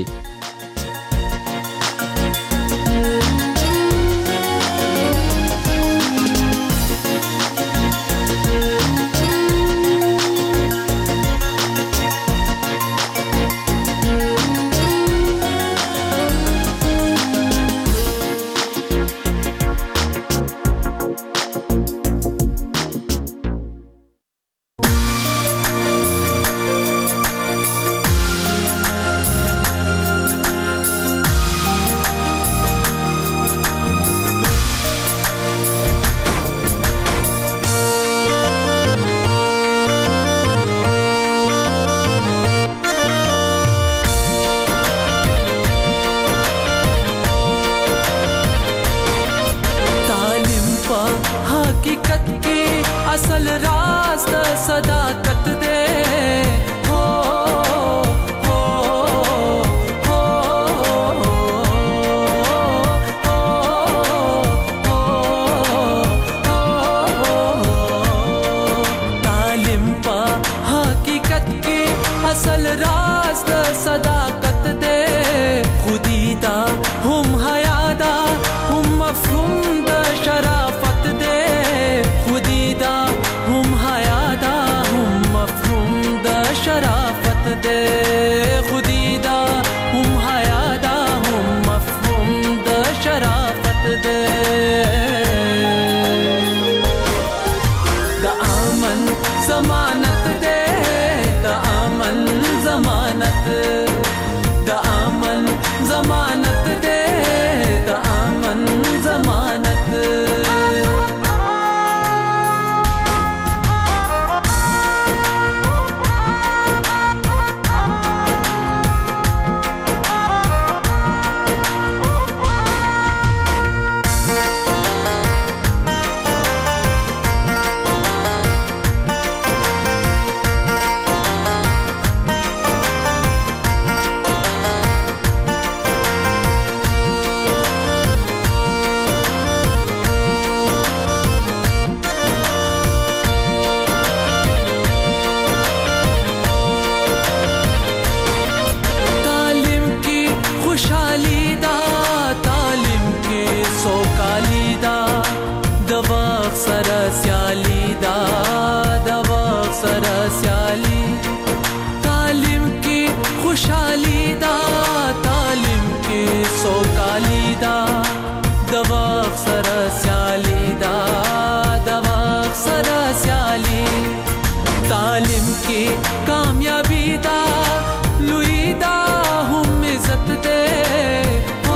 कामयाबी दा लुई दा हम इज्जत दे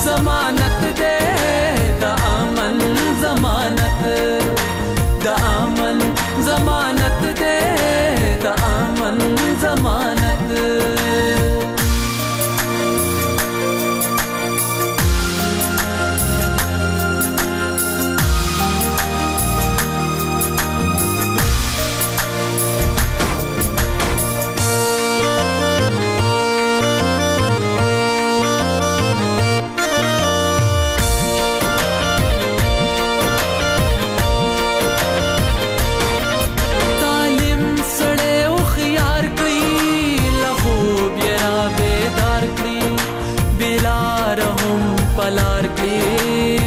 ضمانت دے دا امن ضمانت دا امن ضمانت دے دا امن ضمانت پلار کې